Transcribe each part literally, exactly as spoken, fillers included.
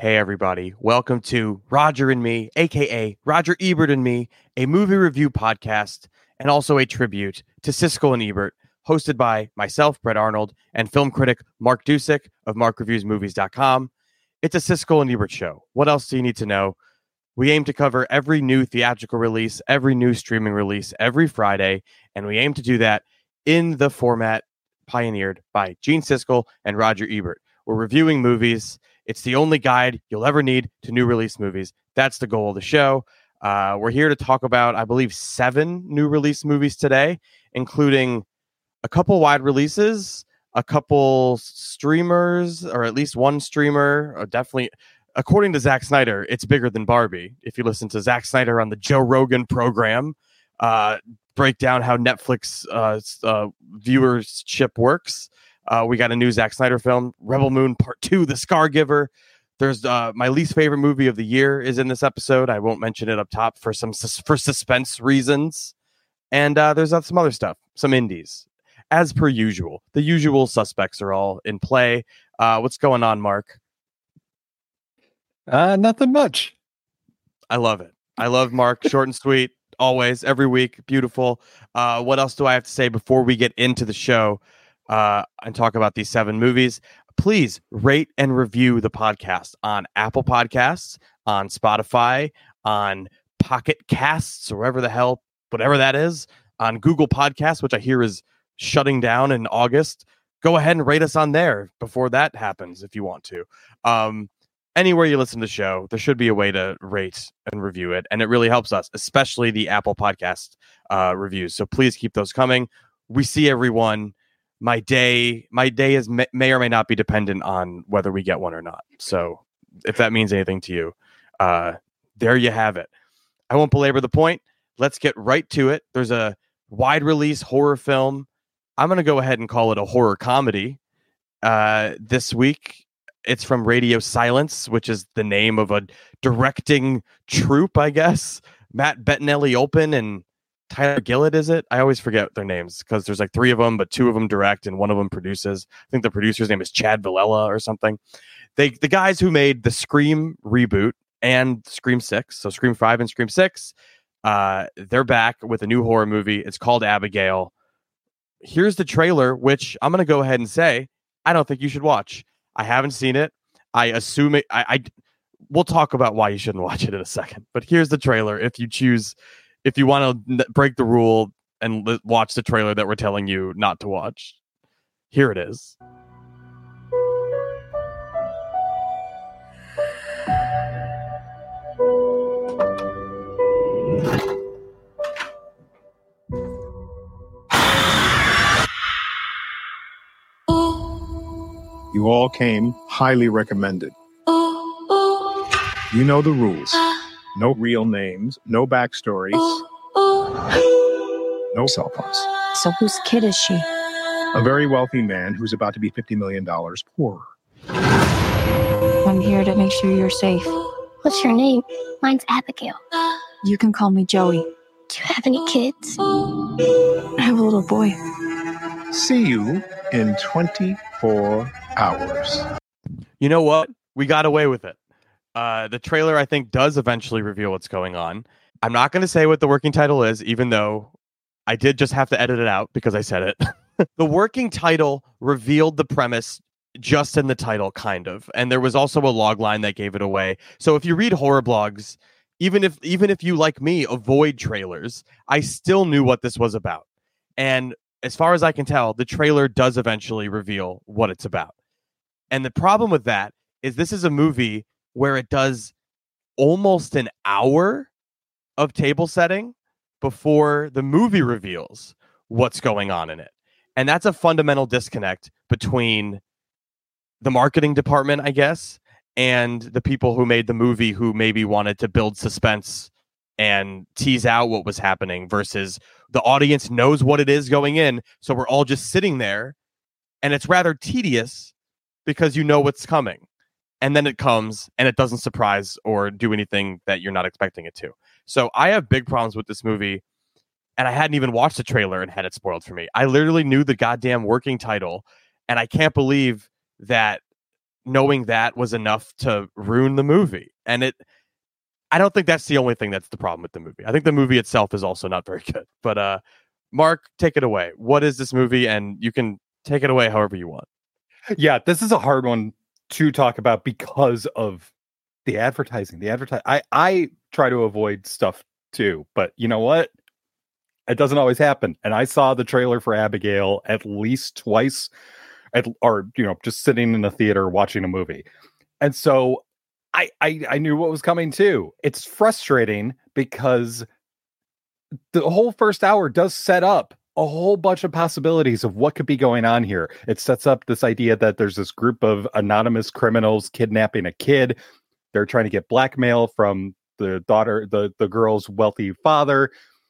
Hey everybody, welcome to Roger and Me, aka Roger Ebert and Me, a movie review podcast and also a tribute to Siskel and Ebert, hosted by myself, Brett Arnold, and film critic Mark Dusick of mark reviews movies dot com. It's a Siskel and Ebert show. What else do you need to know? We aim to cover every new theatrical release, every new streaming release every Friday, and we aim to do that in the format pioneered by Gene Siskel and Roger Ebert. We're reviewing movies. It's the only guide you'll ever need to new release movies. That's the goal of the show. Uh, we're here to talk about, I believe, seven new release movies today, including a couple wide releases, a couple streamers, or at least one streamer. Or definitely, according to Zack Snyder, it's bigger than Barbie. If you listen to Zack Snyder on the Joe Rogan program, uh, break down how Netflix uh, uh, viewership works. Uh, we got a new Zack Snyder film, Rebel Moon Part two, The Scargiver. There's uh, my least favorite movie of the year is in this episode. I won't mention it up top for some sus- for suspense reasons. And uh, there's uh, some other stuff, some indies. As per usual, the usual suspects are all in play. Uh, what's going on, Mark? Uh, nothing much. I love it. I love Mark. Short and sweet, always, every week. Beautiful. Uh, what else do I have to say before we get into the show? Uh, and talk about these seven movies? Please rate and review the podcast on Apple Podcasts, on Spotify, on Pocket Casts, or wherever the hell, whatever that is, on Google Podcasts, which I hear is shutting down in August. Go ahead and rate us on there before that happens if you want to. Um, anywhere you listen to the show, there should be a way to rate and review it, and it really helps us, especially the Apple Podcast uh, reviews. So please keep those coming. We see everyone. My day, my day is may, may or may not be dependent on whether we get one or not. So, if that means anything to you, uh, there you have it. I won't belabor the point. Let's get right to it. There's a wide release horror film. I'm going to go ahead and call it a horror comedy. Uh, this week, it's from Radio Silence, which is the name of a directing troupe, I guess. Matt Bettinelli-Olpin and Tyler Gillett, is it? I always forget their names because there's like three of them, but two of them direct and one of them produces. I think the producer's name is Chad Villella or something. They, the guys who made the Scream reboot and Scream six, so Scream five and Scream six, uh, they're back with a new horror movie. It's called Abigail. Here's the trailer, which I'm going to go ahead and say, I don't think you should watch. I haven't seen it. I assume it. I, I we'll talk about why you shouldn't watch it in a second, but here's the trailer. If you choose If you want to break the rule and l- watch the trailer that we're telling you not to watch, here it is. You all came highly recommended. You know the rules. No real names, no backstories, no cell phones. So whose kid is she? A very wealthy man who's about to be fifty million dollars poorer. I'm here to make sure you're safe. What's your name? Mine's Abigail. You can call me Joey. Do you have any kids? I have a little boy. See you in twenty-four hours. You know what? We got away with it. Uh, the trailer, I think, does eventually reveal what's going on. I'm not going to say what the working title is, even though I did just have to edit it out because I said it. The working title revealed the premise just in the title, kind of. And there was also a log line that gave it away. So if you read horror blogs, even if even if you, like me, avoid trailers, I still knew what this was about. And as far as I can tell, the trailer does eventually reveal what it's about. And the problem with that is this is a movie where it does almost an hour of table setting before the movie reveals what's going on in it. And that's a fundamental disconnect between the marketing department, I guess, and the people who made the movie who maybe wanted to build suspense and tease out what was happening versus the audience knows what it is going in. So we're all just sitting there and it's rather tedious because you know what's coming. And then it comes and it doesn't surprise or do anything that you're not expecting it to. So I have big problems with this movie. And I hadn't even watched the trailer and had it spoiled for me. I literally knew the goddamn working title. And I can't believe that knowing that was enough to ruin the movie. And it, I don't think that's the only thing that's the problem with the movie. I think the movie itself is also not very good. But uh, Mark, take it away. What is this movie? And you can take it away however you want. Yeah, this is a hard one to talk about because of the advertising. The advertise. I I try to avoid stuff too, but you know what? It doesn't always happen. And I saw the trailer for Abigail at least twice, at, or you know, just sitting in a theater watching a movie, and so I, I I knew what was coming too. It's frustrating because the whole first hour does set up a whole bunch of possibilities of what could be going on here. It sets up this idea that there's this group of anonymous criminals kidnapping a kid. They're trying to get blackmail from the daughter, the, the girl's wealthy father.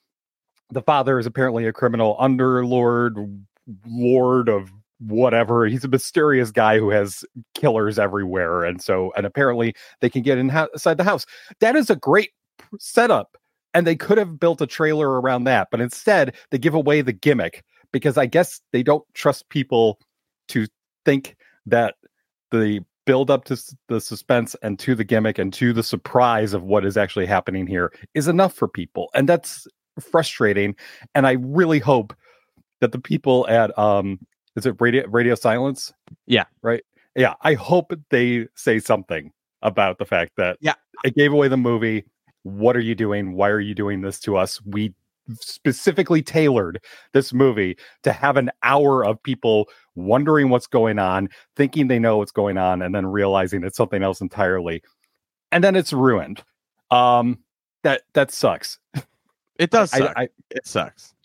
The father is apparently a criminal underlord, lord of whatever. He's a mysterious guy who has killers everywhere. And so, and apparently they can get inside the house. That is a great setup. And they could have built a trailer around that, but instead they give away the gimmick because I guess they don't trust people to think that the build up to the suspense and to the gimmick and to the surprise of what is actually happening here is enough for people. And that's frustrating. And I really hope that the people at, um, is it Radio, Radio Silence? Yeah. Right. Yeah. I hope they say something about the fact that yeah. it gave away the movie. What are you doing? Why are you doing this to us? We specifically tailored this movie to have an hour of people wondering what's going on, thinking they know what's going on, and then realizing it's something else entirely. And then it's ruined. Um, that that sucks. It does suck. I, I, it sucks.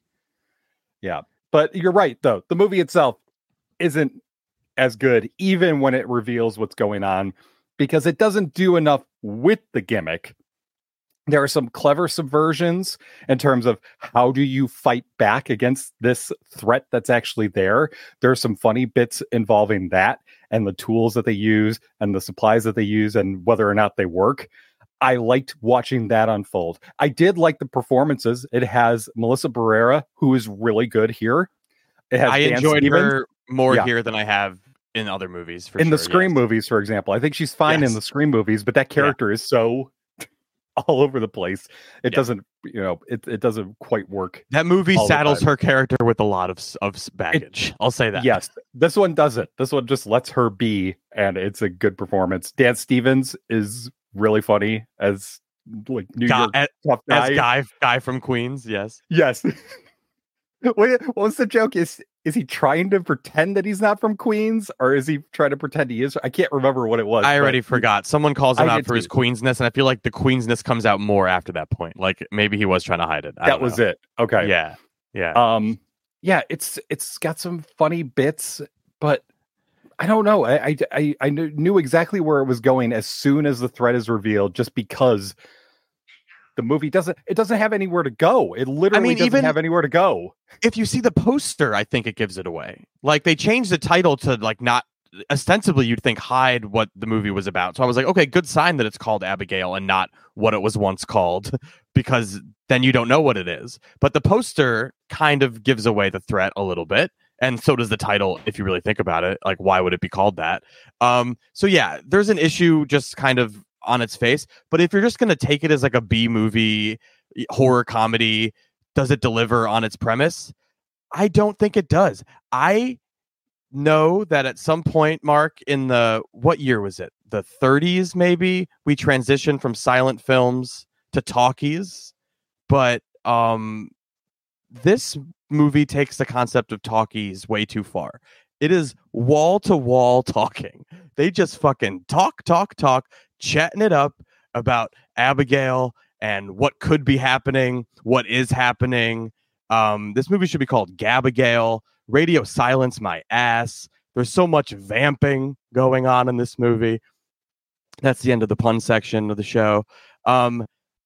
Yeah. But you're right, though. The movie itself isn't as good, even when it reveals what's going on, because it doesn't do enough with the gimmick. There are some clever subversions in terms of how do you fight back against this threat that's actually there. There are some funny bits involving that and the tools that they use and the supplies that they use and whether or not they work. I liked watching that unfold. I did like the performances. It has Melissa Barrera, who is really good here. It has I Dan enjoyed Stevens. her more Yeah. here than I have in other movies. For in sure, the Scream yes. movies, for example. I think she's fine Yes. in the Scream movies, but that character is so all over the place. It Yeah. doesn't, you know, it, it doesn't quite work. That movie all the saddles time. her character with a lot of s- of s- baggage. I'll say that. Yes, this one doesn't. This one just lets her be, and it's a good performance. Dan Stevens is really funny as like New Guy, York as, tough guy. as guy guy from Queens. Yes. Yes. what, what was the joke? Is is he trying to pretend that he's not from Queens, or is he trying to pretend he is? I can't remember what it was. I but- already forgot. Someone calls him I out did for his too. Queensness, and I feel like the Queensness comes out more after that point. Like maybe he was trying to hide it. I That don't was know. it. Okay. Yeah. Yeah. Um. Yeah. It's it's got some funny bits, but I don't know. I I I, I knew, knew exactly where it was going as soon as the threat is revealed, just because the movie doesn't it doesn't have anywhere to go. It literally mean, doesn't even- have anywhere to go. if you see the poster, I think it gives it away. Like they changed the title to like not ostensibly you'd think hide what the movie was about. So I was like, okay, good sign that it's called Abigail and not what it was once called, because then you don't know what it is. But the poster kind of gives away the threat a little bit. And so does the title, if you really think about it. Like, why would it be called that? Um, so yeah, there's an issue just kind of on its face. But if you're just going to take it as like a B movie, horror comedy, does it deliver on its premise? I don't think it does. I know that at some point, Mark, in the, what year was it? The thirties, maybe, we transitioned from silent films to talkies. But um, this movie takes the concept of talkies way too far. It is wall to wall talking. They just fucking talk, talk, talk, chatting it up about Abigail and what could be happening, what is happening. Um, this movie should be called Gabigail. Radio Silence my ass. There's so much vamping going on in this movie. That's the end of the pun section of the show. Um,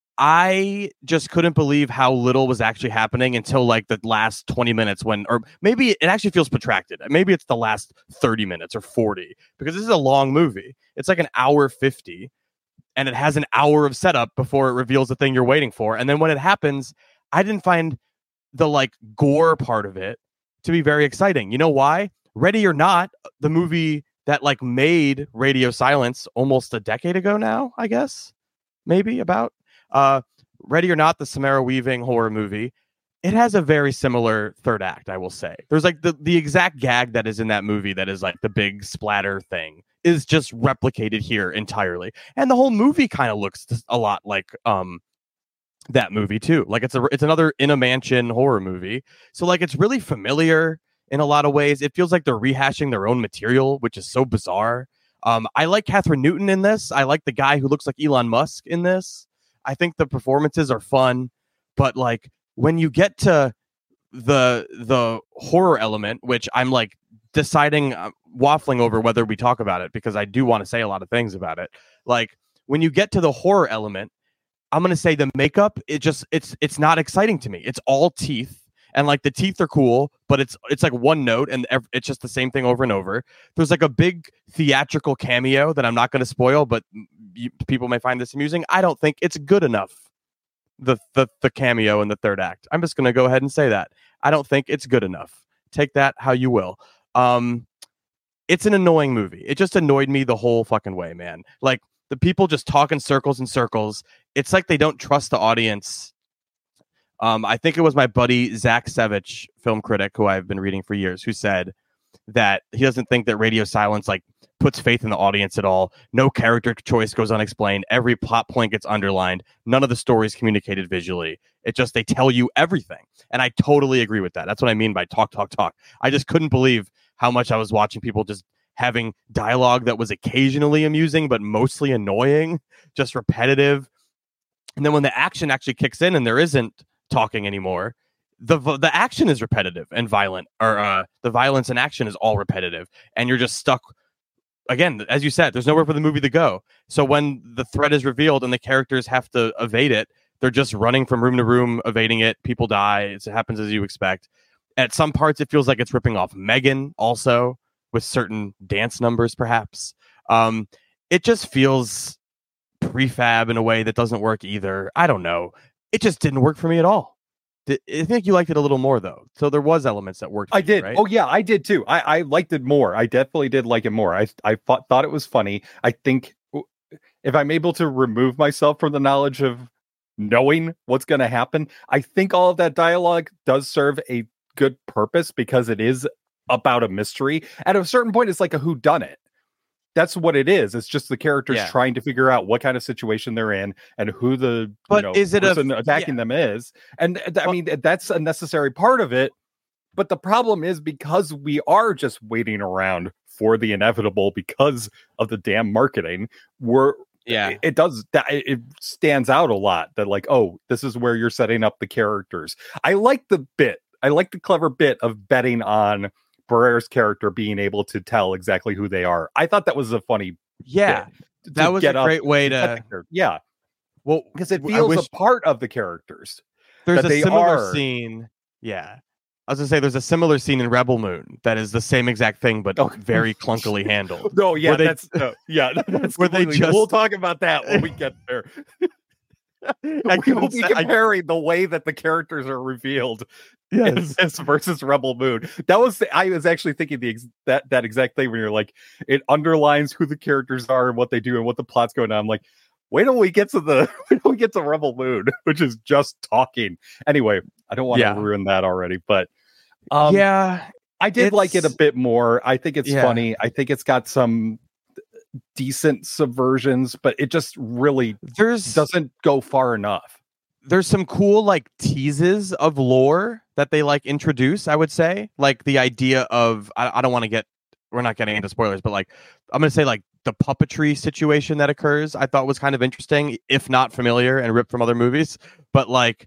I just couldn't believe how little was actually happening until like the last twenty minutes when, or maybe it actually feels protracted. Maybe it's the last thirty minutes or forty, because this is a long movie. It's like an hour fifty, and it has an hour of setup before it reveals the thing you're waiting for. And then when it happens, I didn't find the like gore part of it to be very exciting. You know why? Ready or Not, the movie that like made Radio Silence almost a decade ago now, I guess, maybe about. Uh, Ready or Not, the Samara Weaving horror movie, it has a very similar third act, I will say. There's like the, the exact gag that is in that movie that is like the big splatter thing is just replicated here entirely. And the whole movie kind of looks a lot like um that movie too. Like it's a it's another in a mansion horror movie. So like it's really familiar in a lot of ways. It feels like they're rehashing their own material, which is so bizarre. Um, I like Catherine Newton in this. I like the guy who looks like Elon Musk in this. I think the performances are fun, but like when you get to the the horror element, which I'm like deciding, uh, waffling over whether we talk about it because I do want to say a lot of things about it. Like when you get to the horror element, I'm going to say the makeup, it just it's it's not exciting to me. It's all teeth. And like the teeth are cool, but it's it's like one note and ev- it's just the same thing over and over. There's like a big theatrical cameo that I'm not going to spoil, but you, people may find this amusing. I don't think it's good enough. The the the cameo in the third act. I'm just going to go ahead and say that. I don't think it's good enough. Take that how you will. Um, it's an annoying movie. It just annoyed me the whole fucking way, man. Like the people just talk in circles and circles. It's like they don't trust the audience. Um, I think it was my buddy Zach Sevich, film critic, who I've been reading for years, who said that he doesn't think that Radio Silence like puts faith in the audience at all. No character choice goes unexplained. Every plot point gets underlined. None of the stories communicated visually. It just they tell you everything, and I totally agree with that. That's what I mean by talk, talk, talk. I just couldn't believe how much I was watching people just having dialogue that was occasionally amusing but mostly annoying, just repetitive. And then when the action actually kicks in and there isn't talking anymore, the the action is repetitive and violent, or uh the violence and action is all repetitive, and you're just stuck again, as you said. There's nowhere for the movie to go. So when the threat is revealed and the characters have to evade it, they're just running from room to room, evading it. People die. It happens as you expect. At some parts, it feels like it's ripping off Megan, also with certain dance numbers, perhaps. Um, it just feels prefab in a way that doesn't work either. I don't know. It just didn't work for me at all. I think you liked it a little more, though. So there was elements that worked for I you, did. right? Oh, yeah, I did, too. I, I liked it more. I definitely did like it more. I, I thought, thought it was funny. I think if I'm able to remove myself from the knowledge of knowing what's going to happen, I think all of that dialogue does serve a good purpose because it is about a mystery. At a certain point, it's like a whodunit. That's what it is. It's just the characters Yeah. trying to figure out what kind of situation they're in and who the But you know, is it a- person attacking yeah. them is. And th- I Well- mean, that's a necessary part of it. But the problem is because we are just waiting around for the inevitable because of the damn marketing, we're Yeah. it, it does that it stands out a lot that like, oh, this is where you're setting up the characters. I like the bit. I like the clever bit of betting on Barrera's character being able to tell exactly who they are. I thought that was a funny Yeah. bit That to was get a up great way and get to. the character. Yeah, Well, because it I feels wish- a part of the characters. There's that a they similar are. scene. Yeah. I was gonna say there's a similar scene in Rebel Moon that is the same exact thing, but Oh. very clunkily handled. No, yeah, Where they- that's no, yeah, that's where they completely- just- we'll talk about that when we get there. I We will couldn't be say- I- comparing the way that the characters are revealed in yes. this versus Rebel Moon. That was I was actually thinking the ex- that that exact thing when you're like, it underlines who the characters are and what they do and what the plot's going on. I'm like, wait till we get to the wait till we get to Rebel Moon, which is just talking. Anyway, I don't want to Yeah. ruin that already, but um, yeah. I did like it a it's- bit more. I think it's Yeah. funny. I think it's got some decent subversions, but it just really There's doesn't go far enough. there's some cool like teases of lore that they like introduce, I would say. Like the idea of I, I don't want to get we're not getting into spoilers, but like I'm gonna say like the puppetry situation that occurs, I thought was kind of interesting, if not familiar and ripped from other movies. But like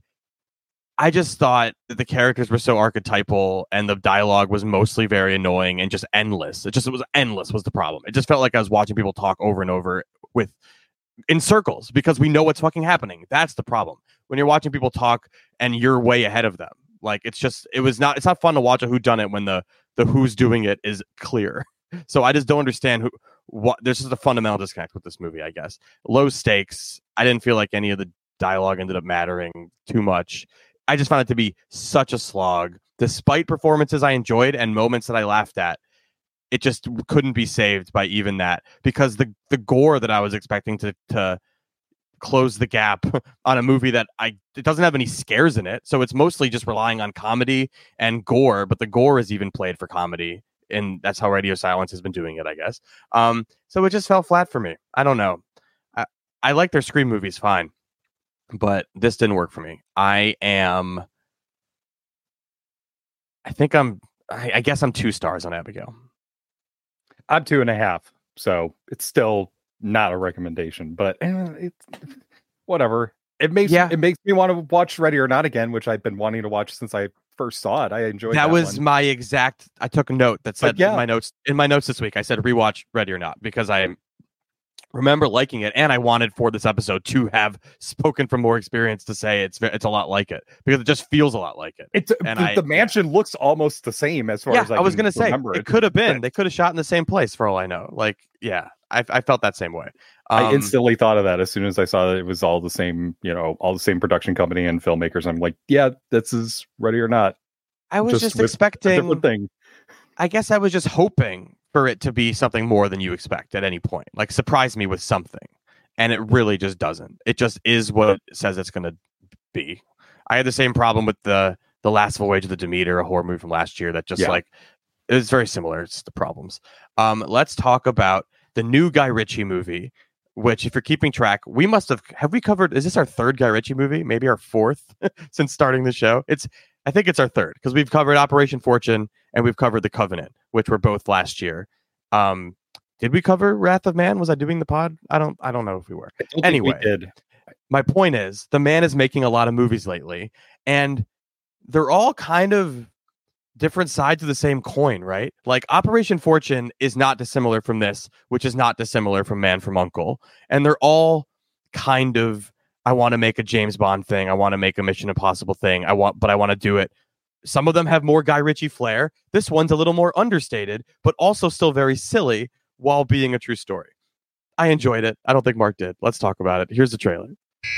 I just thought that the characters were so archetypal and the dialogue was mostly very annoying and just endless. It just it was endless was the problem. It just felt like I was watching people talk over and over with in circles because we know what's fucking happening. That's the problem. When you're watching people talk and you're way ahead of them. Like it's just it was not it's not fun to watch a whodunit when the the who's doing it is clear. So I just don't understand who what there's just a fundamental disconnect with this movie, I guess. Low stakes. I didn't feel like any of the dialogue ended up mattering too much. I just found it to be such a slog, despite performances I enjoyed and moments that I laughed at. it just couldn't be saved by even that, because the the gore that I was expecting to to close the gap on a movie that I it doesn't have any scares in it, so it's mostly just relying on comedy and gore, but the gore is even played for comedy, and that's how Radio Silence has been doing it, I guess. Um, so it just fell flat for me. I don't know. I, I like their Scream movies fine, but this didn't work for me. I am. I think I'm. I, I guess I'm two stars on Abigail. I'm two and a half, so it's still not a recommendation, but eh, it's whatever. It makes Yeah. it makes me want to watch Ready or Not again, which I've been wanting to watch since I first saw it. I enjoyed that. That was one. my exact. I took a note that said But yeah. in my notes in my notes this week. I said rewatch Ready or Not because I remember liking it, and I wanted for this episode to have spoken from more experience to say it's ve- it's a lot like it, because it just feels a lot like it. It's and the, I- the mansion looks almost the same as far Yeah, as I, I was can gonna say remember it it. could have been. They could have shot in the same place for all I know. Like, yeah, I, I felt that same way. Um, I instantly thought of that as soon as I saw that it was all the same, you know, all the same production company and filmmakers. I'm like, yeah, this is Ready or Not. I was just, with a expecting. different thing. I guess I was just hoping for it to be something more than you expect at any point. Like, surprise me with something. And it really just doesn't. It just is what it says it's going to be. I had the same problem with the the Last Voyage of the Demeter, a horror movie from last year that just Yeah. like, it was very similar. It's the problems. Um, let's talk about the new Guy Ritchie movie, which, if you're keeping track, we must have, have we covered, is this our third Guy Ritchie movie? Maybe our fourth since starting the show? It's, I think it's our third, because we've covered Operation Fortune and we've covered The Covenant, which were both last year. Um, did we cover Wrath of Man? Was I doing the pod? I don't, I don't know if we were. I don't think Anyway. we did. My point is, the man is making a lot of movies lately, and they're all kind of different sides of the same coin, right? Like, Operation Fortune is not dissimilar from this, which is not dissimilar from Man from U N C L E. And they're all kind of, I want to make a James Bond thing. I want to make a Mission Impossible thing. I want, but I want to do it. Some of them have more Guy Ritchie flair. This one's a little more understated, but also still very silly while being a true story. I enjoyed it. I don't think Mark did. Let's talk about it. Here's the trailer.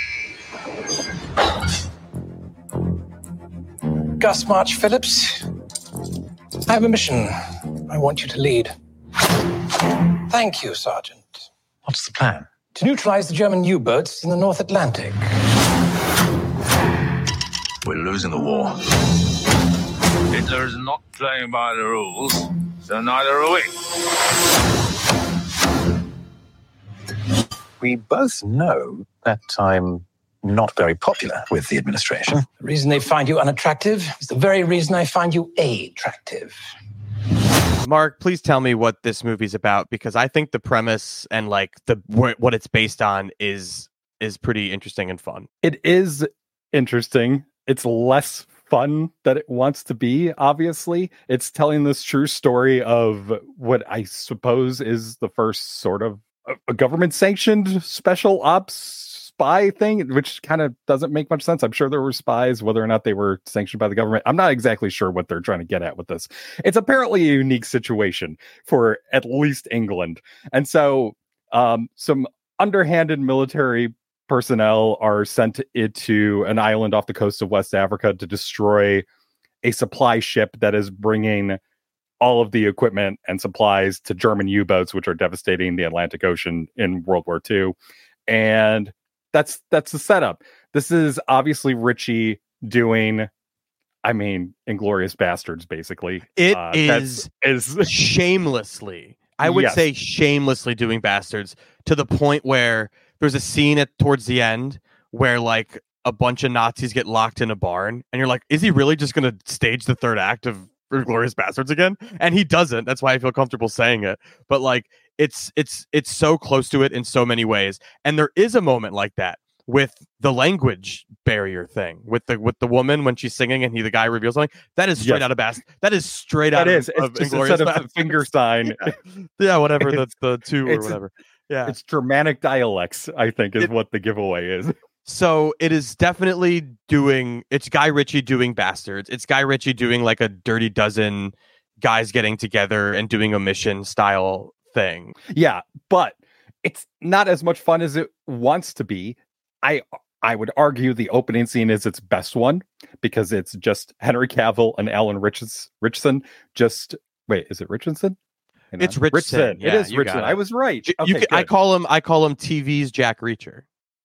Gus March Phillips, I have a mission I want you to lead. Thank you, Sergeant. What's the plan? To neutralize the German U-boats in the North Atlantic. We're losing the war. Hitler is not playing by the rules, so neither are we. We both know that I'm not very popular with the administration. The reason they find you unattractive is the very reason I find you attractive. Mark, please tell me what this movie's about, because I think the premise and like the wh- what it's based on is is pretty interesting and fun. It is interesting. It's less fun than it wants to be, obviously. It's telling this true story of what I suppose is the first sort of a, a government-sanctioned special ops spy thing, which kind of doesn't make much sense. I'm sure there were spies, whether or not they were sanctioned by the government. I'm not exactly sure what they're trying to get at with this. It's apparently a unique situation for at least England. And so um, some underhanded military personnel are sent into an island off the coast of West Africa to destroy a supply ship that is bringing all of the equipment and supplies to German U-boats, which are devastating the Atlantic Ocean in World War Two. And that's that's the setup. This is obviously Ritchie doing, I mean, Inglourious Bastards, basically. It uh, is is shamelessly, I would Yes. say shamelessly doing Bastards, to the point where there's a scene at towards the end where like a bunch of Nazis get locked in a barn, and you're like, is he really just going to stage the third act of Inglourious Bastards again? And he doesn't. That's why I feel comfortable saying it. But like, it's it's it's so close to it in so many ways. And there is a moment like that with the language barrier thing with the with the woman when she's singing and he the guy reveals something. That is straight Yes. out of Bast. That is straight that out is. of, It's of just Inglourious instead of the Bastards. finger sign. Yeah, yeah, whatever the It's- the two or it's a- whatever. Yeah. It's Germanic dialects, I think, is It- what the giveaway is. So it is definitely doing, it's Guy Ritchie doing Bastards. It's Guy Ritchie doing like a Dirty Dozen guys getting together and doing a mission style thing. Yeah, but it's not as much fun as it wants to be. I I would argue the opening scene is its best one because it's just Henry Cavill and Alan Richards, Richardson. Just wait, is it Richardson? Hang It's on. Richardson. It Yeah, is you Richardson. got it. I was right. You Okay, could, I good. call him. I call him T V's Jack Reacher.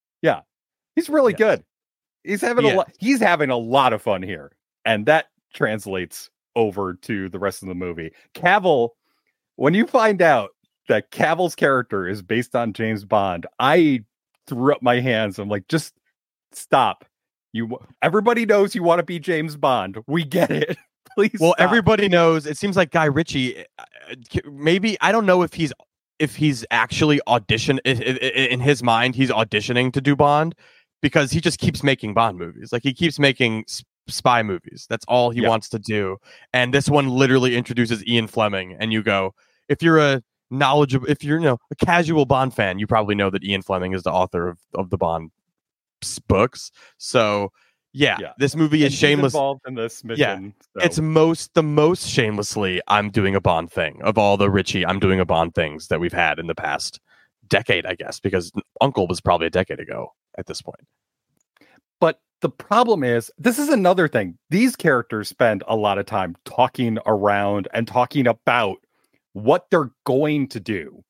He's really Yes. good. He's having He a lot. is. He's having a lot of fun here, and that translates over to the rest of the movie. Cavill, when you find out that Cavill's character is based on James Bond, I threw up my hands. I'm like, just stop. You. Everybody knows you want to be James Bond. We get it. Please. Well, stop. everybody knows. It seems like Guy Ritchie. uh, Maybe I don't know if he's if he's actually audition i- i- i- in his mind. He's auditioning to do Bond because he just keeps making Bond movies. Like he keeps making s- spy movies. That's all he Yeah. wants to do. And this one literally introduces Ian Fleming, and you go, if you're a knowledgeable, if you're you know a casual Bond fan, you probably know that Ian Fleming is the author of of the Bond s- books. So yeah, Yeah. this movie And is he's shameless. involved in this mission. so- It's most the most shamelessly I'm doing a Bond thing of all the Richie I'm doing a Bond things that we've had in the past decade, I guess, because Uncle was probably a decade ago at this point. But the problem is, this is another thing. These characters spend a lot of time talking around and talking about what they're going to do.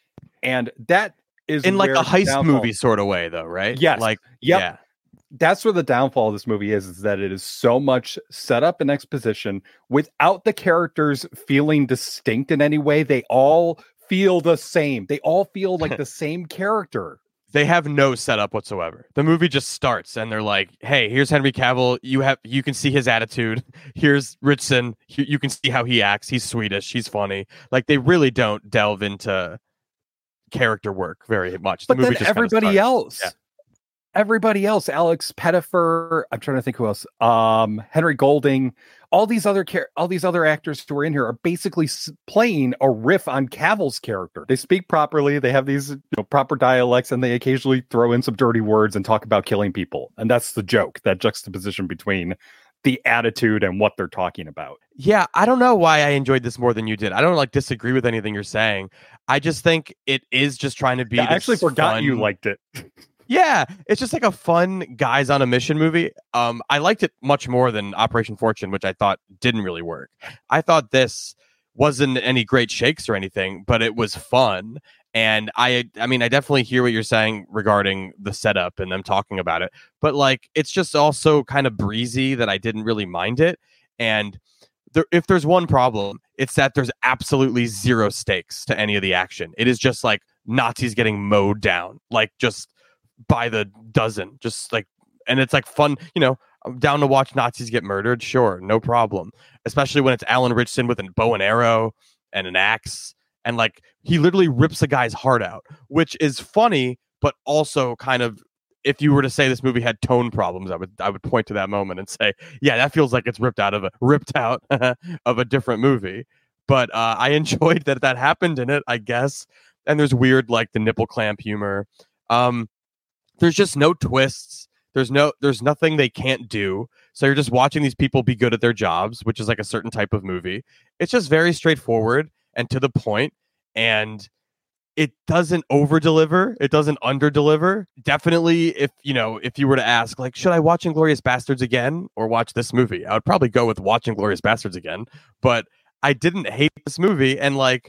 And that is In like where a the heist downfall- movie sort of way, though, right? Yes. Like, Yep. yeah. That's where the downfall of this movie is, is that it is so much setup and exposition without the characters feeling distinct in any way. They all feel the same. They all feel like the same character. They have no setup whatsoever. The movie just starts and they're like, hey, here's Henry Cavill. You have you can see his attitude. Here's Richardson. You, you can see how he acts. He's Swedish. He's funny. Like they really don't delve into character work very much. The But movie then just kinda everybody starts. else, Yeah. everybody else, Alex Pettyfer, I'm trying to think who else, um, Henry Golding, all these other char- all these other actors who are in here are basically s- playing a riff on Cavill's character. They speak properly, they have these you know, proper dialects, and they occasionally throw in some dirty words and talk about killing people. And that's the joke, that juxtaposition between the attitude and what they're talking about. Yeah, I don't know why I enjoyed this more than you did. I don't like disagree with anything you're saying. I just think it is just trying to be. Yeah, I actually this forgot fun- you liked it. Yeah, it's just like a fun guys on a mission movie. Um, I liked it much more than Operation Fortune, which I thought didn't really work. I thought this wasn't any great shakes or anything, but it was fun. And I, I mean, I definitely hear what you're saying regarding the setup and them talking about it. But like, it's just also kind of breezy that I didn't really mind it. And there, if there's one problem, it's that there's absolutely zero stakes to any of the action. It is just like Nazis getting mowed down, like just by the dozen, just like, and it's like fun, you know, I'm down to watch Nazis get murdered. Sure. No problem. Especially when it's Alan Richardson with a bow and arrow and an axe. And like, he literally rips a guy's heart out, which is funny, but also kind of, if you were to say this movie had tone problems, I would, I would point to that moment and say, yeah, that feels like it's ripped out of a ripped out of a different movie. But uh, I enjoyed that that happened in it, I guess. And there's weird, like the nipple clamp humor. Um, There's just no twists. There's no, there's nothing they can't do. So you're just watching these people be good at their jobs, which is like a certain type of movie. It's just very straightforward and to the point, and it doesn't over deliver. It doesn't under deliver. Definitely, if you know, if you were to ask, like, should I watch Inglourious Bastards again or watch this movie? I would probably go with watching Inglourious Bastards again. But I didn't hate this movie, and like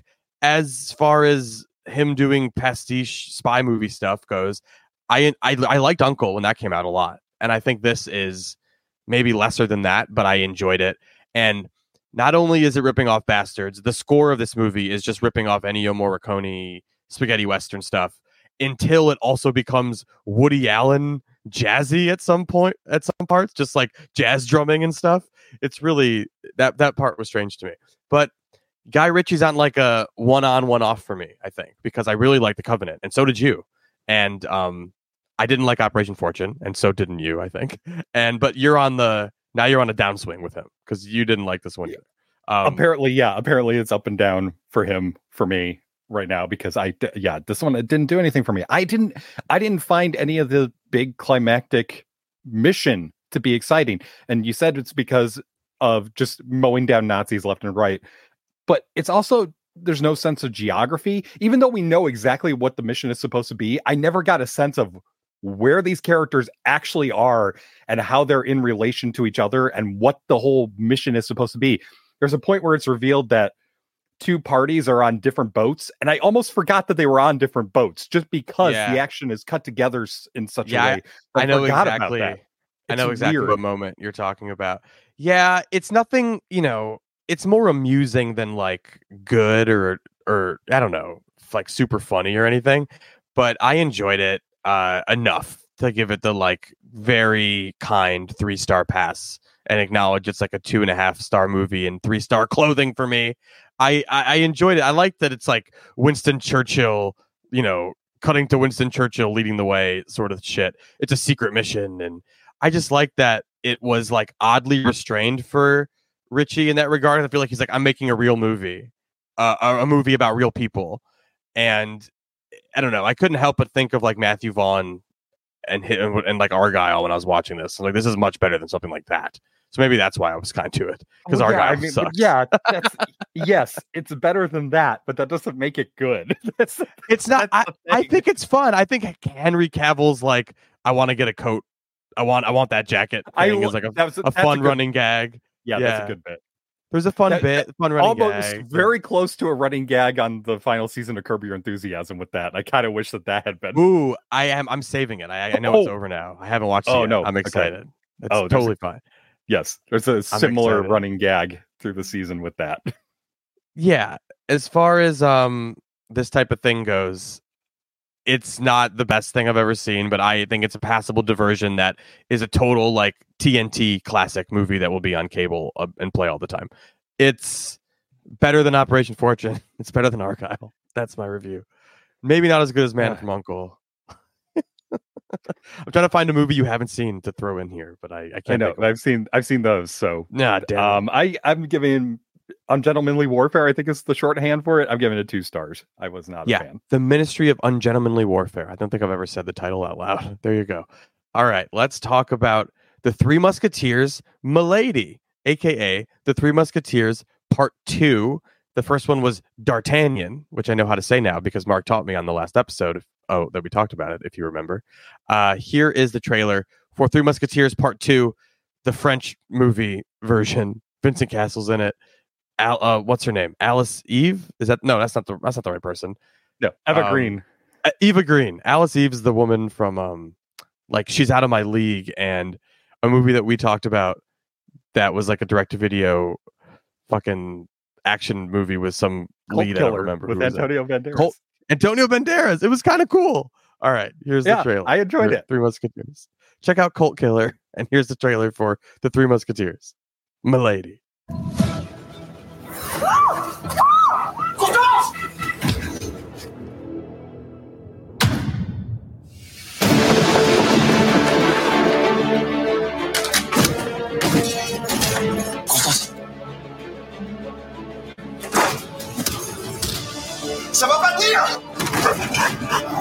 as far as him doing pastiche spy movie stuff goes, I, I I liked Uncle when that came out a lot, and I think this is maybe lesser than that, but I enjoyed it. And not only is it ripping off Bastards, the score of this movie is just ripping off Ennio Morricone spaghetti western stuff until it also becomes Woody Allen jazzy at some point, at some parts, just like jazz drumming and stuff. It's really that that part was strange to me, but Guy Ritchie's on like a one on one off for me, I think, because I really like The Covenant, and so did you. And um, I didn't like Operation Fortune, and so didn't you, I think. And but you're on the now you're on a downswing with him because you didn't like this one either. Um, apparently, yeah, apparently it's up and down for him for me right now because I d- yeah this one it didn't do anything for me. I didn't I didn't find any of the big climactic mission to be exciting. And you said it's because of just mowing down Nazis left and right, but it's also there's no sense of geography. Even though we know exactly what the mission is supposed to be, I never got a sense of where these characters actually are and how they're in relation to each other and what the whole mission is supposed to be. There's a point where it's revealed that two parties are on different boats, and I almost forgot that they were on different boats just because Yeah. the action is cut together s- in such Yeah, a way. I, I know forgot exactly. About that. I It's know exactly weird. what moment you're talking about. Yeah, it's nothing, you know, it's more amusing than like good or or I don't know, like super funny or anything. But I enjoyed it uh, enough to give it the like very kind three star pass and acknowledge it's like a two and a half star movie and three star clothing for me. I, I I enjoyed it. I like that it's like Winston Churchill, you know, cutting to Winston Churchill leading the way sort of shit. It's a secret mission, and I just like that it was like oddly restrained for Richie in that regard. I feel like he's like, I'm making a real movie, uh, a, a movie about real people, and I don't know. I couldn't help but think of like Matthew Vaughn and and, and like Argyle when I was watching this. I'm like, this is much better than something like that. So maybe that's why I was kind to it, because Well, yeah, Argyle I mean, but sucks. yeah, that's, yes, it's better than that, but that doesn't make it good. That's, It's not. I, that's the I thing. think it's fun. I think Henry Cavill's like, I want to get a coat. I want I want that jacket. I Thing lo- is like a, that was- a that's a fun good- running gag. yeah, yeah. that's a good bit. There's a fun That- bit, fun running Almost gag. very close to a running gag on the final season of Curb Your Enthusiasm with that. I kind of wish that that had been. Ooh, I am. I'm saving it. I, I know it's Oh. over now. I haven't watched it. Oh, yet. no. I'm Okay. excited. It's Oh, there's totally a- fine. Yes, there's a similar excited. running gag through the season with that. Yeah, as far as um this type of thing goes, it's not the best thing I've ever seen, but I think it's a passable diversion that is a total like T N T classic movie that will be on cable uh, and play all the time. It's better than Operation Fortune. It's better than Argyle. That's my review. Maybe not as good as Man Yeah. from U N C L I'm trying to find a movie you haven't seen to throw in here, but I, I can't. I know think of I've seen I've seen those. So Nah, damn it. um, I I'm giving Ungentlemanly Warfare. I think is the shorthand for it. I'm giving it two stars. I was not Yeah. a fan. The Ministry of Ungentlemanly Warfare. I don't think I've ever said the title out loud. There you go. All right, let's talk about The Three Musketeers, Milady, aka The Three Musketeers Part Two. The first one was D'Artagnan, which I know how to say now because Mark taught me on the last episode. Oh, that we talked about it, if you remember. Uh, here is the trailer for Three Musketeers Part Two, the French movie version. Vincent Castle's in it. Al, uh, what's her name? Alice Eve? Is that no? That's not the. That's not the right person. No, Eva Um, Green. Uh, Eva Green. Alice Eve's the woman from um, like She's Out of My League, and a movie that we talked about that was like a direct-to-video, fucking action movie with some Cult lead. I don't Killer remember with who was in it. Antonio Banderas. Colt- Antonio Banderas. It was kind of cool. All right, here's Yeah, the trailer. I enjoyed for it. Three Musketeers. Check out Colt Killer, and here's the trailer for The Three Musketeers, Milady. Ça va pas tenir!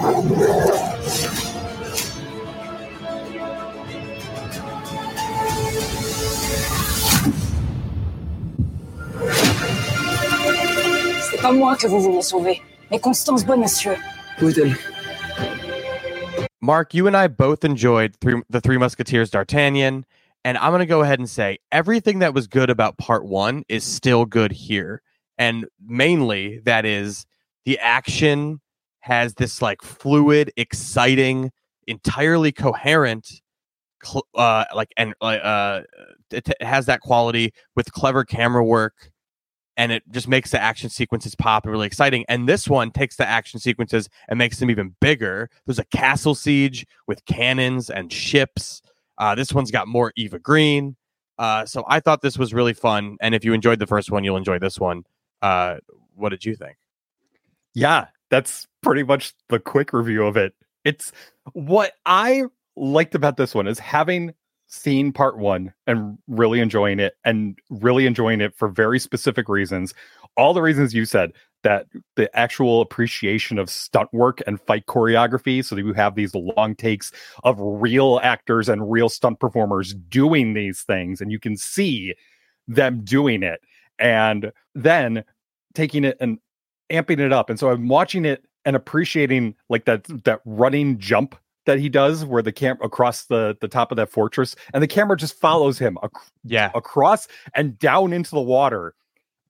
C'est pas moi que vous vouliez sauver, mais Constance Bonacieux. Où est-elle? Mark, you and I both enjoyed three, The Three Musketeers D'Artagnan, and I'm going to go ahead and say everything that was good about part one is still good here. And mainly that is the action has this like fluid, exciting, entirely coherent, cl- uh, like, and uh, it, it has that quality with clever camera work. And it just makes the action sequences pop and really exciting. And this one takes the action sequences and makes them even bigger. There's a castle siege with cannons and ships. Uh, this one's got more Eva Green. Uh, so I thought this was really fun. And if you enjoyed the first one, you'll enjoy this one. Uh, what did you think? Yeah, that's pretty much the quick review of it. It's what I liked about this one is having seen part one and really enjoying it and really enjoying it for very specific reasons. All the reasons you said, that the actual appreciation of stunt work and fight choreography. So that you have these long takes of real actors and real stunt performers doing these things, and you can see them doing it. And then taking it and amping it up. And so I'm watching it and appreciating like that that running jump that he does where the camera across the, the top of that fortress and the camera just follows him ac- Yeah. across and down into the water.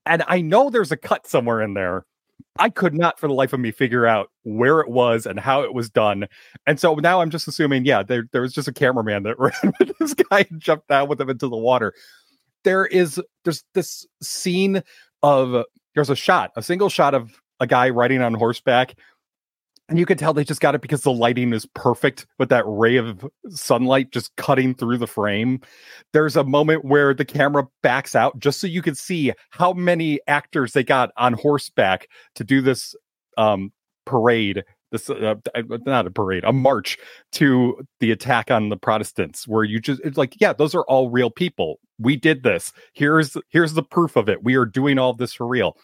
And I know there's a cut somewhere in there. I could not for the life of me figure out where it was and how it was done. And so now I'm just assuming, yeah, there, there was just a cameraman that ran with this guy and jumped down with him into the water. There is, there's this scene of, there's a shot, a single shot of a guy riding on horseback. And you can tell they just got it because the lighting is perfect with that ray of sunlight just cutting through the frame. There's a moment where the camera backs out just so you can see how many actors they got on horseback to do this um, parade. This uh, not a parade, a march to the attack on the Protestants, where you just it's like, yeah, those are all real people. We did this. Here's here's the proof of it. We are doing all this for real.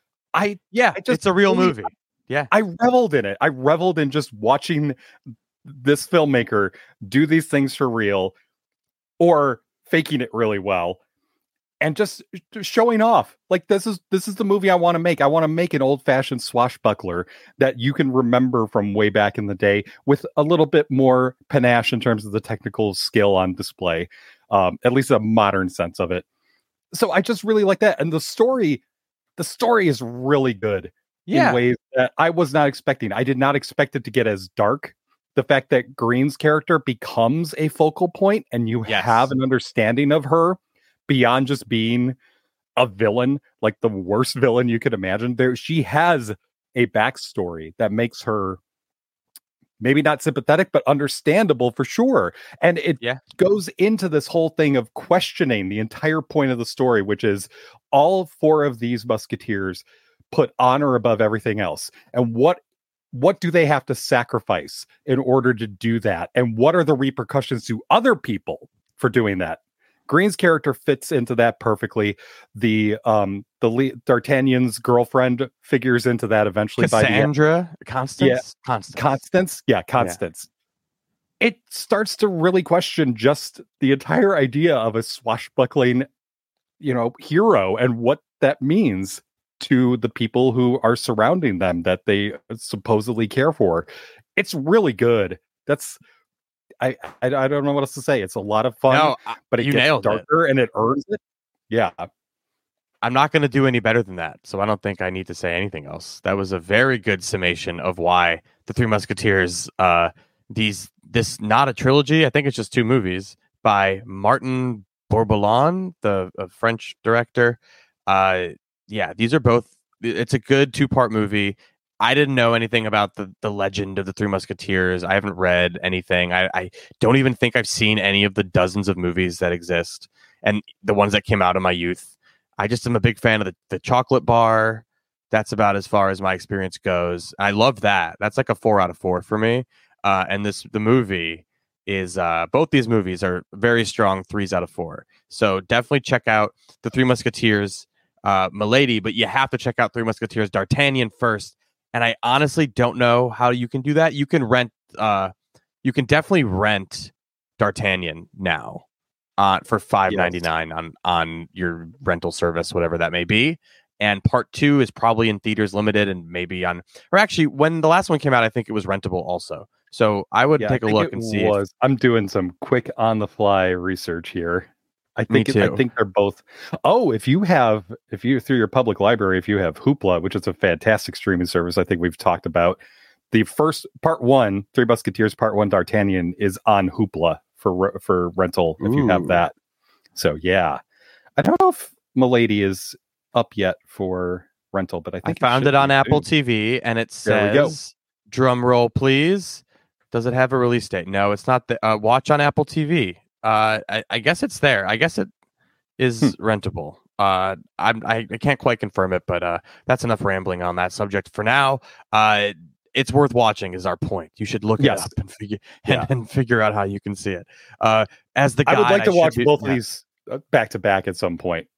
I yeah, I just it's a real really, movie. Yeah, I reveled in it. I reveled in just watching this filmmaker do these things for real or faking it really well and just showing off. Like, this is this is the movie I want to make. I want to make an old-fashioned swashbuckler that you can remember from way back in the day with a little bit more panache in terms of the technical skill on display, um, at least a modern sense of it. So I just really like that. And the story, the story is really good. Yeah. In ways that I was not expecting. I did not expect it to get as dark. The fact that Green's character becomes a focal point and you yes. have an understanding of her beyond just being a villain, like the worst villain you could imagine. There, she has a backstory that makes her maybe not sympathetic, but understandable for sure. And it yeah. goes into this whole thing of questioning the entire point of the story, which is all four of these musketeers put honor above everything else. And what what do they have to sacrifice in order to do that? And what are the repercussions to other people for doing that? Green's character fits into that perfectly. The um the Le- D'Artagnan's girlfriend figures into that eventually. Cassandra, by the Constance, yeah. Constance, Constance, yeah, Constance. Yeah. It starts to really question just the entire idea of a swashbuckling, you know, hero and what that means to the people who are surrounding them that they supposedly care for. It's really good. That's I I, I don't know what else to say. It's a lot of fun, no, but it you gets darker it. and it earns it. Yeah. I'm not going to do any better than that, so I don't think I need to say anything else. That was a very good summation of why the Three Musketeers, uh, these this not a trilogy. I think it's just two movies by Martin Bourboulon, the uh, French director. Uh, Yeah, these are both. It's a good two-part movie. I didn't know anything about the, the legend of the Three Musketeers. I haven't read anything. I, I don't even think I've seen any of the dozens of movies that exist and the ones that came out in my youth. I just am a big fan of the, the chocolate bar. That's about as far as my experience goes. I love that. That's like a four out of four for me. Uh, and this the movie is uh, both these movies are very strong threes out of four. So definitely check out the Three Musketeers. Uh, Milady, but you have to check out Three Musketeers D'Artagnan first. And I honestly don't know how you can do that. You can rent, uh, you can definitely rent D'Artagnan now uh, for five ninety-nine yes. on on your rental service, whatever that may be. And part two is probably in theaters limited and maybe on, or actually when the last one came out, I think it was rentable also. So I would yeah, take I a look and see. Was. If, I'm doing some quick on the fly research here. I think it, I think they're both. Oh, if you have, if you through your public library, if you have Hoopla, which is a fantastic streaming service, I think we've talked about the first part one, Three Musketeers Part One, D'Artagnan is on Hoopla for for rental if Ooh. you have that. So yeah, I don't know if Milady is up yet for rental, but I think I found it, it on Apple soon. T V and it says, "Drum roll, please." Does it have a release date? No, it's not. The uh, watch on Apple T V. Uh, I, I guess it's there. I guess it is hmm. rentable. Uh, I'm, I, I can't quite confirm it, but uh, that's enough rambling on that subject for now. Uh, it's worth watching is our point. You should look yes. it up and figure yeah. and, and figure out how you can see it. Uh, as the guide, I would like to I watch be, both yeah. of these back to back at some point.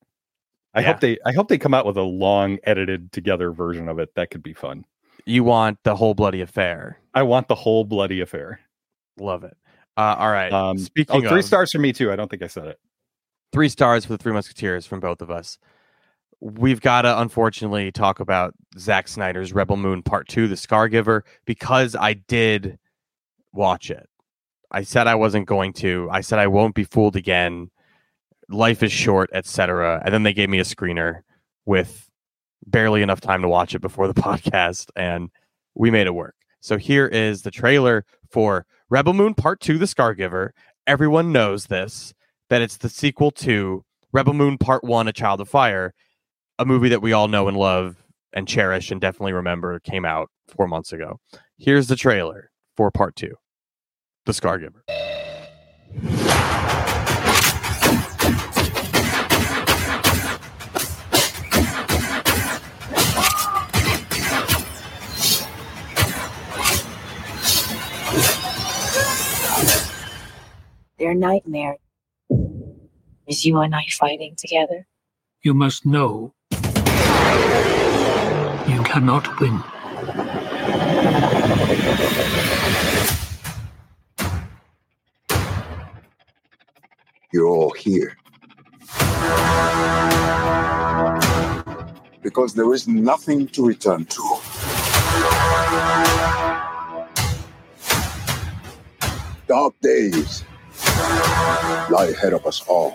I yeah. hope they. I hope they come out with a long edited together version of it. That could be fun. You want the whole bloody affair? I want the whole bloody affair. Love it. Uh, all right. Um, Speaking oh, three of, stars for me too. I don't think I said it. Three stars for the Three Musketeers from both of us. We've got to unfortunately talk about Zack Snyder's Rebel Moon Part Two, The Scargiver, because I did watch it. I said I wasn't going to. I said I won't be fooled again. Life is short, et cetera. And then they gave me a screener with barely enough time to watch it before the podcast, and we made it work. So here is the trailer for Rebel Moon Part two, The Scargiver. Everyone knows this, that it's the sequel to Rebel Moon Part one, A Child of Fire, a movie that we all know and love and cherish and definitely remember came out four months ago. Here's the trailer for Part two, The Scargiver. Their nightmare is you and I fighting together. You must know you cannot win. You're all here because there is nothing to return to. Dark days lie ahead of us all.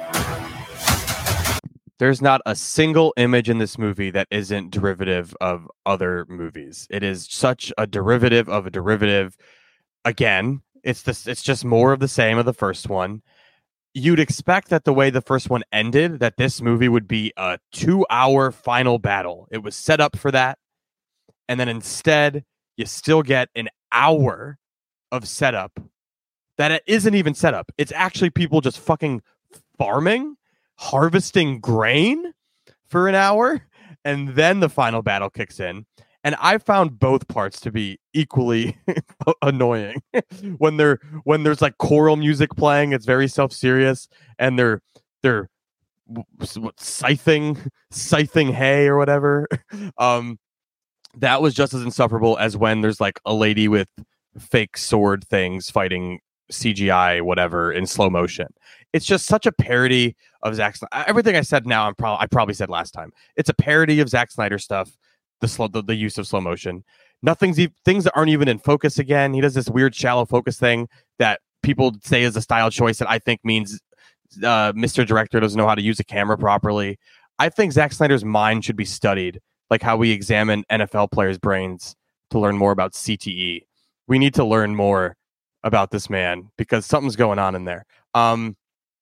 There's not a single image in this movie that isn't derivative of other movies. It is such a derivative of a derivative. Again, it's this. It's just more of the same of the first one. You'd expect that the way the first one ended, that this movie would be a two-hour final battle. It was set up for that. And then instead, you still get an hour of setup that it isn't even set up. It's actually people just fucking farming, harvesting grain for an hour, and then the final battle kicks in. And I found both parts to be equally annoying. when they're when there's like choral music playing, it's very self-serious, and they're they're what, scything scything hay or whatever. Um, that was just as insufferable as when there's like a lady with fake sword things fighting C G I whatever in slow motion. It's just such a parody of Zack Snyder. Everything I said now, I'm probably I probably said last time. It's a parody of Zack Snyder stuff. The slow, the, the use of slow motion. Nothing's e- things that aren't even in focus again. He does this weird shallow focus thing that people say is a style choice that I think means uh, Mister Director doesn't know how to use a camera properly. I think Zack Snyder's mind should be studied, like how we examine N F L players' brains to learn more about C T E. We need to learn more about this man because something's going on in there. Um,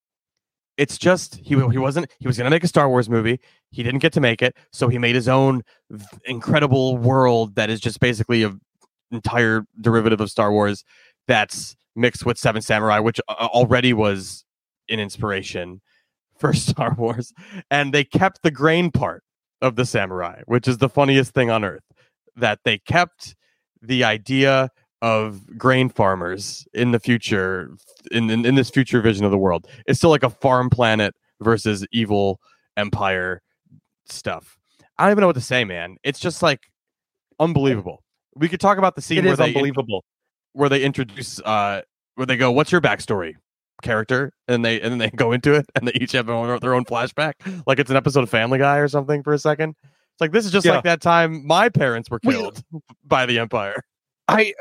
it's just he he wasn't he was going to make a Star Wars movie. He didn't get to make it, so he made his own incredible world that is just basically an entire derivative of Star Wars that's mixed with Seven Samurai, which already was an inspiration for Star Wars. And they kept the grain part of the samurai, which is the funniest thing on earth, that they kept the idea of grain farmers in the future, in, in, in this future vision of the world. It's still like a farm planet versus evil empire stuff. I don't even know what to say, man. It's just like unbelievable. We could talk about the scene it where is they unbelievable. where they introduce uh where they go, "What's your backstory, character?" and they and then they go into it and they each have their own, their own flashback, like it's an episode of Family Guy or something for a second. It's like this is just yeah. like that time my parents were killed we, by the Empire. I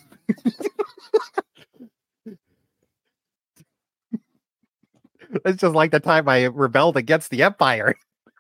it's just like the time I rebelled against the Empire.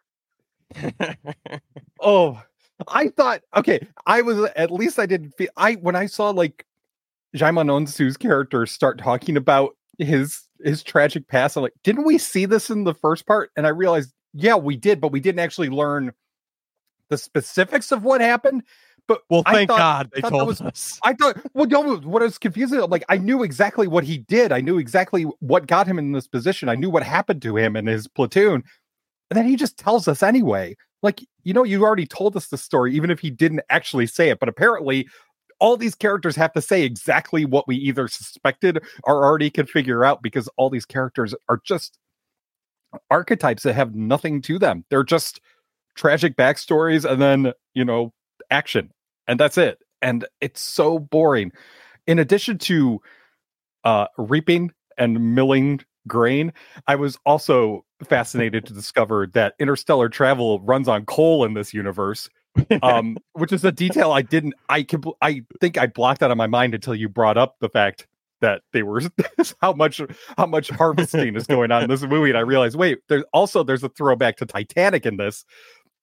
Oh, I thought, okay, I was, at least I didn't feel, I, when I saw like Djimon Hounsou's character start talking about his, his tragic past, I'm like, didn't we see this in the first part? And I realized, yeah, we did, but we didn't actually learn the specifics of what happened. But well, thank I thought, God they thought told was, us. I thought, well, no, what I was confused, like, I knew exactly what he did. I knew exactly what got him in this position. I knew what happened to him and his platoon. And then he just tells us anyway. Like, you know, you already told us the story, even if he didn't actually say it. But apparently, all these characters have to say exactly what we either suspected or already could figure out, because all these characters are just archetypes that have nothing to them. They're just tragic backstories and then, you know, action. And that's it. And it's so boring. In addition to uh, reaping and milling grain, I was also fascinated to discover that interstellar travel runs on coal in this universe, um, which is a detail I didn't, I can, I think I blocked out of my mind until you brought up the fact that they were, how much, how much harvesting is going on in this movie. And I realized, wait, there's also, there's a throwback to Titanic in this.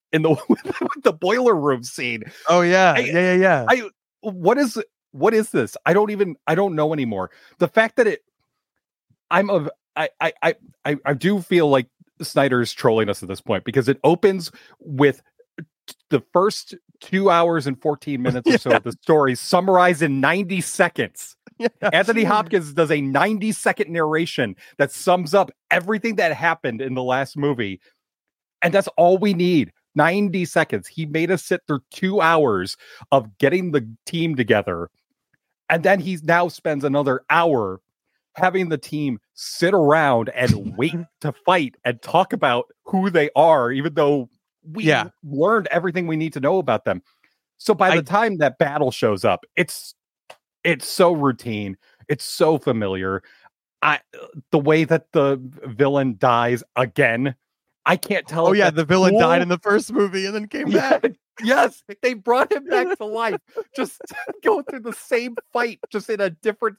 in the with the boiler room scene. Oh yeah, I, yeah, yeah, yeah. I what is what is this? I don't even I don't know anymore. The fact that it, I'm of I I I I, I do feel like Snyder's trolling us at this point because it opens with the first two hours and fourteen minutes or so yeah. of the story summarized in ninety seconds. Yeah. Anthony Hopkins does a ninety second narration that sums up everything that happened in the last movie. And that's all we need. ninety seconds. He made us sit through two hours of getting the team together. And then he now spends another hour having the team sit around and wait to fight and talk about who they are, even though we yeah. learned everything we need to know about them. So by I, the time that battle shows up, it's it's so routine. It's so familiar. I the way that the villain dies again, I can't tell. Oh yeah, the villain cool. died in the first movie and then came yeah, back. Yes, they brought him back to life. Just going through the same fight, just in a different.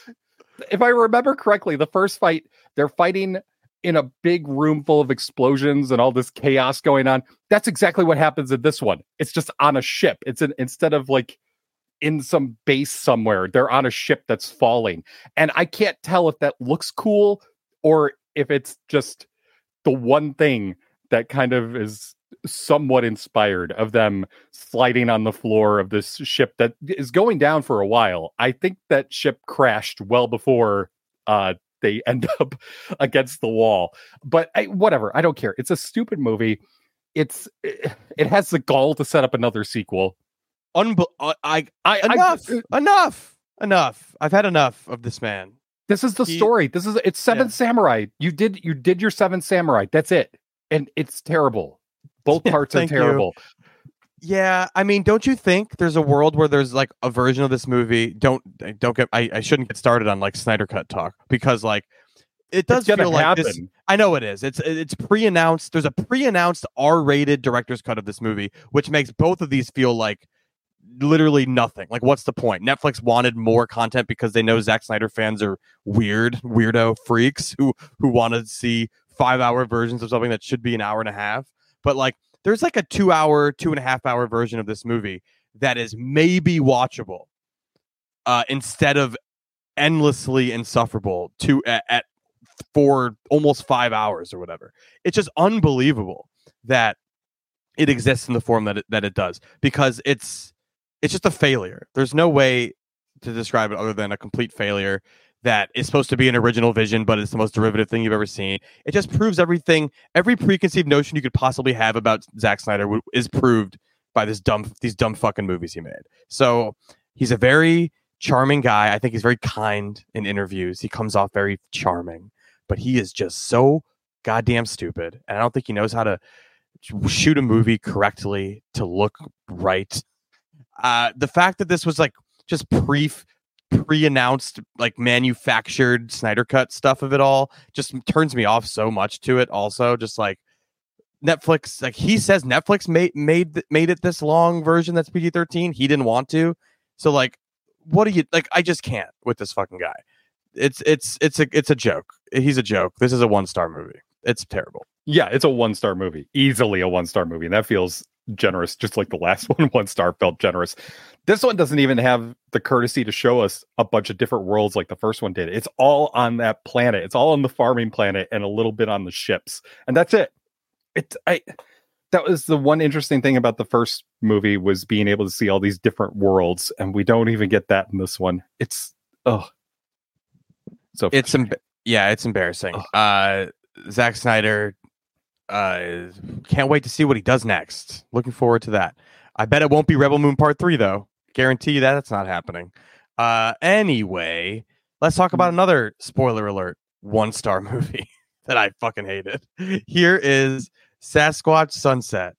If I remember correctly, the first fight, they're fighting in a big room full of explosions and all this chaos going on. That's exactly what happens in this one. It's just on a ship. It's an, instead of like in some base somewhere, they're on a ship that's falling. And I can't tell if that looks cool or if it's just the one thing that kind of is somewhat inspired of them sliding on the floor of this ship that is going down for a while. I think that ship crashed well before uh, they end up against the wall. But I, whatever, I don't care. It's a stupid movie. It's it has the gall to set up another sequel. Unbe- I, I, I enough, I, enough, enough. I've had enough of this man. This is the he, story. This is it's Seven yeah. Samurai. You did you did your Seven Samurai. That's it, and it's terrible. Both parts are terrible. You. Yeah, I mean, don't you think there's a world where there's like a version of this movie? Don't don't get. I, I shouldn't get started on like Snyder Cut talk because like it does feel like happen. this. I know it is. It's it's pre-announced. There's a pre-announced R-rated director's cut of this movie, which makes both of these feel like literally nothing. Like, what's the point? Netflix wanted more content because they know Zack Snyder fans are weird, weirdo freaks who who want to see five-hour versions of something that should be an hour and a half. But like, there's like a two-hour, two and a half hour version of this movie that is maybe watchable uh, instead of endlessly insufferable to at, at for almost five hours or whatever. It's just unbelievable that it exists in the form that it, that it does, because it's it's just a failure. There's no way to describe it other than a complete failure that is supposed to be an original vision, but it's the most derivative thing you've ever seen. It just proves everything, every preconceived notion you could possibly have about Zack Snyder w- is proved by this dumb, these dumb fucking movies he made. So he's a very charming guy. I think he's very kind in interviews. He comes off very charming, but he is just so goddamn stupid. And I don't think he knows how to shoot a movie correctly to look right. Uh, the fact that this was like just pre pre-announced, like manufactured Snyder Cut stuff of it all just turns me off so much to it. Also, just like Netflix, like he says Netflix made made made it this long version that's P G thirteen. He didn't want to. So like, what do you like? I just can't with this fucking guy. It's it's it's a it's a joke. He's a joke. This is a one star movie. It's terrible. Yeah, it's a one star movie. Easily a one star movie. And that feels generous, just like the last one. One star felt generous. This one doesn't even have the courtesy to show us a bunch of different worlds like the first one did. It's all on that planet. It's all on the farming planet and a little bit on the ships. And that's it. It I that was the one interesting thing about the first movie, was being able to see all these different worlds, and we don't even get that in this one. It's oh so it's em- yeah, it's embarrassing. Oh. Uh Zack Snyder, uh can't wait to see what he does next. Looking forward to that. I bet it won't be Rebel Moon Part three though. Guarantee you that that's not happening. Uh anyway, let's talk about another spoiler alert one star movie that I fucking hated. Here is Sasquatch Sunset.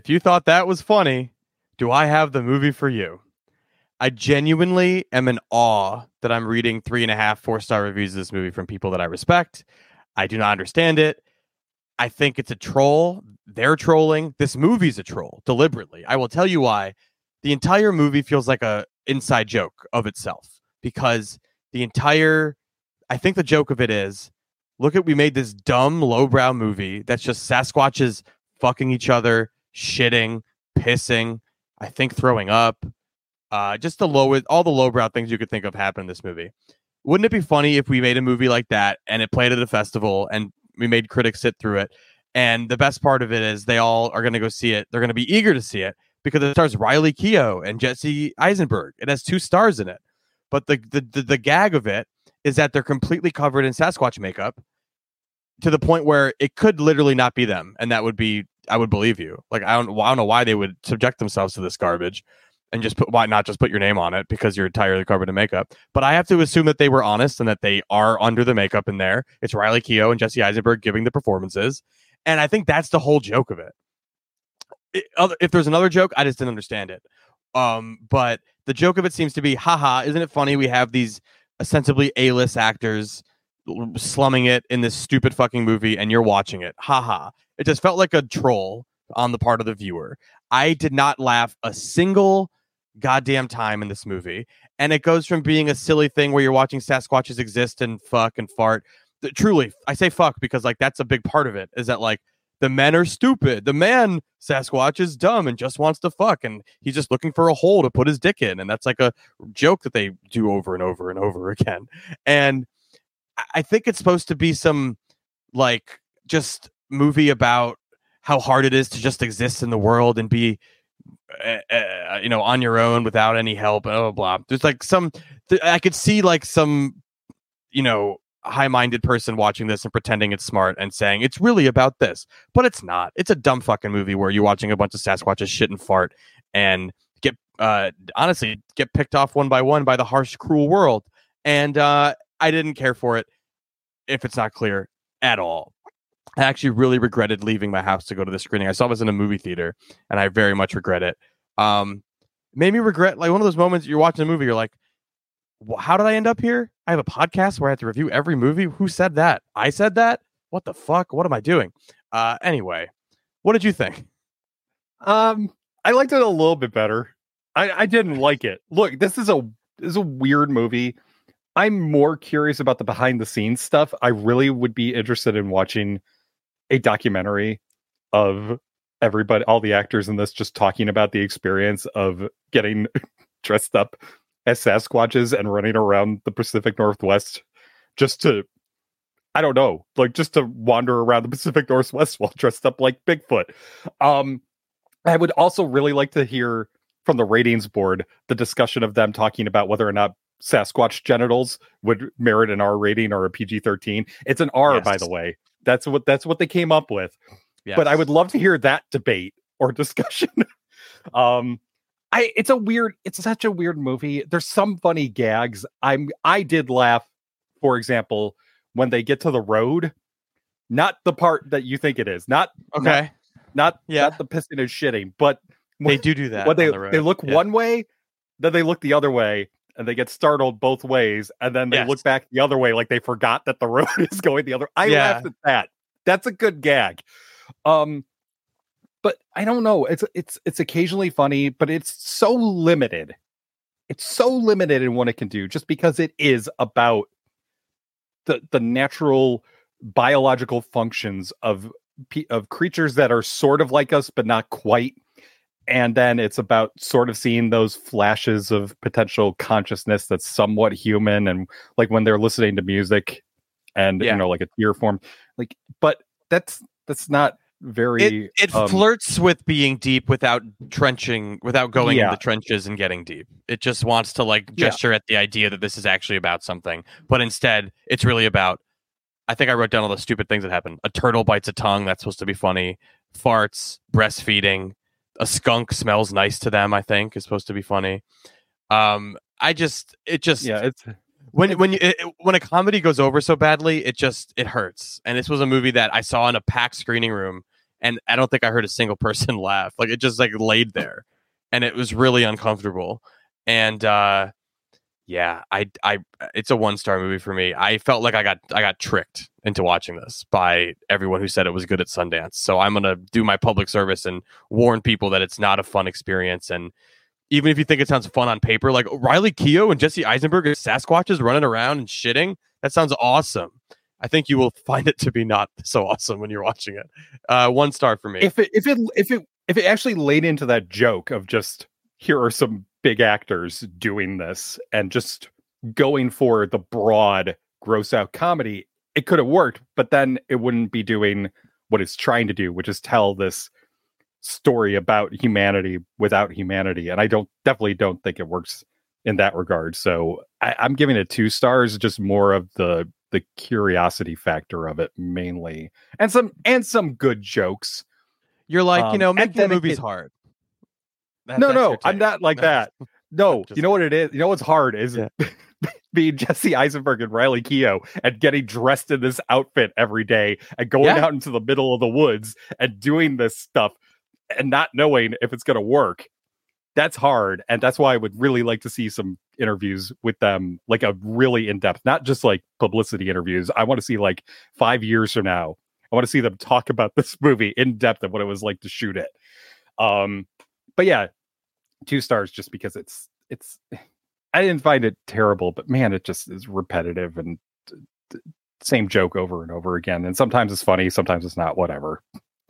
if you thought that was funny, do I have the movie for you? I genuinely am in awe that I'm reading three and a half, four star reviews of this movie from people that I respect. I do not understand it. I think it's a troll. They're trolling. This movie's a troll deliberately. I will tell you why. The entire movie feels like a inside joke of itself because the entire, I think the joke of it is, look at, we made this dumb lowbrow movie that's just Sasquatches fucking each other, shitting, pissing, I think throwing up. Uh, just the low, all the lowbrow things you could think of happen in this movie. Wouldn't it be funny if we made a movie like that and it played at a festival and we made critics sit through it? And the best part of it is they all are going to go see it. They're going to be eager to see it because it stars Riley Keough and Jesse Eisenberg. It has two stars in it. But the, the, the, the gag of it is that they're completely covered in Sasquatch makeup to the point where it could literally not be them. And that would be, I would believe you. Like, I don't, I don't know why they would subject themselves to this garbage. And just put, why not just put your name on it because you're entirely covered in makeup? But I have to assume that they were honest and that they are under the makeup in there. It's Riley Keough and Jesse Eisenberg giving the performances. And I think that's the whole joke of it. it other, if there's another joke, I just didn't understand it. Um, but the joke of it seems to be, haha, isn't it funny? We have these ostensibly A-list actors slumming it in this stupid fucking movie and you're watching it. Haha. It just felt like a troll on the part of the viewer. I did not laugh a single goddamn time in this movie, and it goes from being a silly thing where you're watching Sasquatches exist and fuck and fart. The, truly, I say fuck because like that's a big part of it. Is that like the men are stupid, the man Sasquatch is dumb and just wants to fuck, and he's just looking for a hole to put his dick in, and that's like a joke that they do over and over and over again. And I think it's supposed to be some like just movie about how hard it is to just exist in the world and be Uh, uh, you know, on your own without any help, blah, blah, blah. There's like some, th- I could see like some, you know, high-minded person watching this and pretending it's smart and saying it's really about this, but it's not. It's a dumb fucking movie where you're watching a bunch of Sasquatches shit and fart and get, uh, honestly, get picked off one by one by the harsh, cruel world. And uh, I didn't care for it, if it's not clear at all. I actually really regretted leaving my house to go to the screening. I saw this in a movie theater, and I very much regret it. Um, made me regret, like, one of those moments you're watching a movie, you're like, how did I end up here? I have a podcast where I have to review every movie. Who said that? I said that? What the fuck? What am I doing? Uh, anyway, what did you think? Um, I liked it a little bit better. I, I didn't like it. Look, this is a this is a weird movie. I'm more curious about the behind the scenes stuff. I really would be interested in watching a documentary of everybody, all the actors in this, just talking about the experience of getting dressed up as Sasquatches and running around the Pacific Northwest just to, I don't know, like just to wander around the Pacific Northwest while dressed up like Bigfoot. Um, I would also really like to hear from the ratings board the discussion of them talking about whether or not Sasquatch genitals would merit an R rating or a P G thirteen. It's an R, yes. By the way. That's what that's what they came up with. Yes. But I would love to hear that debate or discussion. um, I it's a weird, it's such a weird movie. There's some funny gags. I'm I did laugh, for example, when they get to the road. Not the part that you think it is. Not okay. Not, not, yeah. not the pissing and shitting, but when, they do do that. When they the they look yeah. one way, then they look the other way. And they get startled both ways, and then they yes. look back the other way like they forgot that the road is going the other. I yeah. laughed at that. That's a good gag. Um, but I don't know. It's it's it's occasionally funny, but it's so limited. It's so limited in what it can do, just because it is about the the natural biological functions of of creatures that are sort of like us, but not quite. And then it's about sort of seeing those flashes of potential consciousness that's somewhat human. And like when they're listening to music and, yeah. you know, like a tear form, like, but that's, that's not very, it, it um, flirts with being deep without trenching, without going yeah. in the trenches and getting deep. It just wants to like gesture yeah. at the idea that this is actually about something, but instead it's really about, I think I wrote down all the stupid things that happen. A turtle bites a tongue. That's supposed to be funny. Farts, breastfeeding. A skunk smells nice to them, I think, is supposed to be funny. Um, I just, it just, yeah, it's when when you it, when a comedy goes over so badly, it just it hurts. And this was a movie that I saw in a packed screening room and I don't think I heard a single person laugh. Like it just like laid there, and it was really uncomfortable. And uh, yeah, I I it's a one star movie for me. I felt like I got I got tricked into watching this by everyone who said it was good at Sundance. So I'm gonna do my public service and warn people that it's not a fun experience. And even if you think it sounds fun on paper, like Riley Keough and Jesse Eisenberg as Sasquatches running around and shitting, that sounds awesome. I think you will find it to be not so awesome when you're watching it. Uh, one star for me. If it if it if it if it actually laid into that joke of just here are some big actors doing this and just going for the broad gross out comedy, it could have worked, but then it wouldn't be doing what it's trying to do, which is tell this story about humanity without humanity. And I don't definitely don't think it works in that regard. So I, I'm giving it two stars, just more of the the curiosity factor of it mainly, and some and some good jokes. You're like, um, you know, making the movies hard. That, no, no, I'm not like no. that. No, you know what it is? You know what's hard is yeah. being Jesse Eisenberg and Riley Keough and getting dressed in this outfit every day and going yeah. out into the middle of the woods and doing this stuff and not knowing if it's going to work. That's hard. And that's why I would really like to see some interviews with them, like a really in-depth, not just like publicity interviews. I want to see like five years from now, I want to see them talk about this movie in depth and what it was like to shoot it. Um, but yeah, two stars just because it's it's I didn't find it terrible, but man, it just is repetitive and t- t- same joke over and over again. And sometimes it's funny, sometimes it's not, whatever.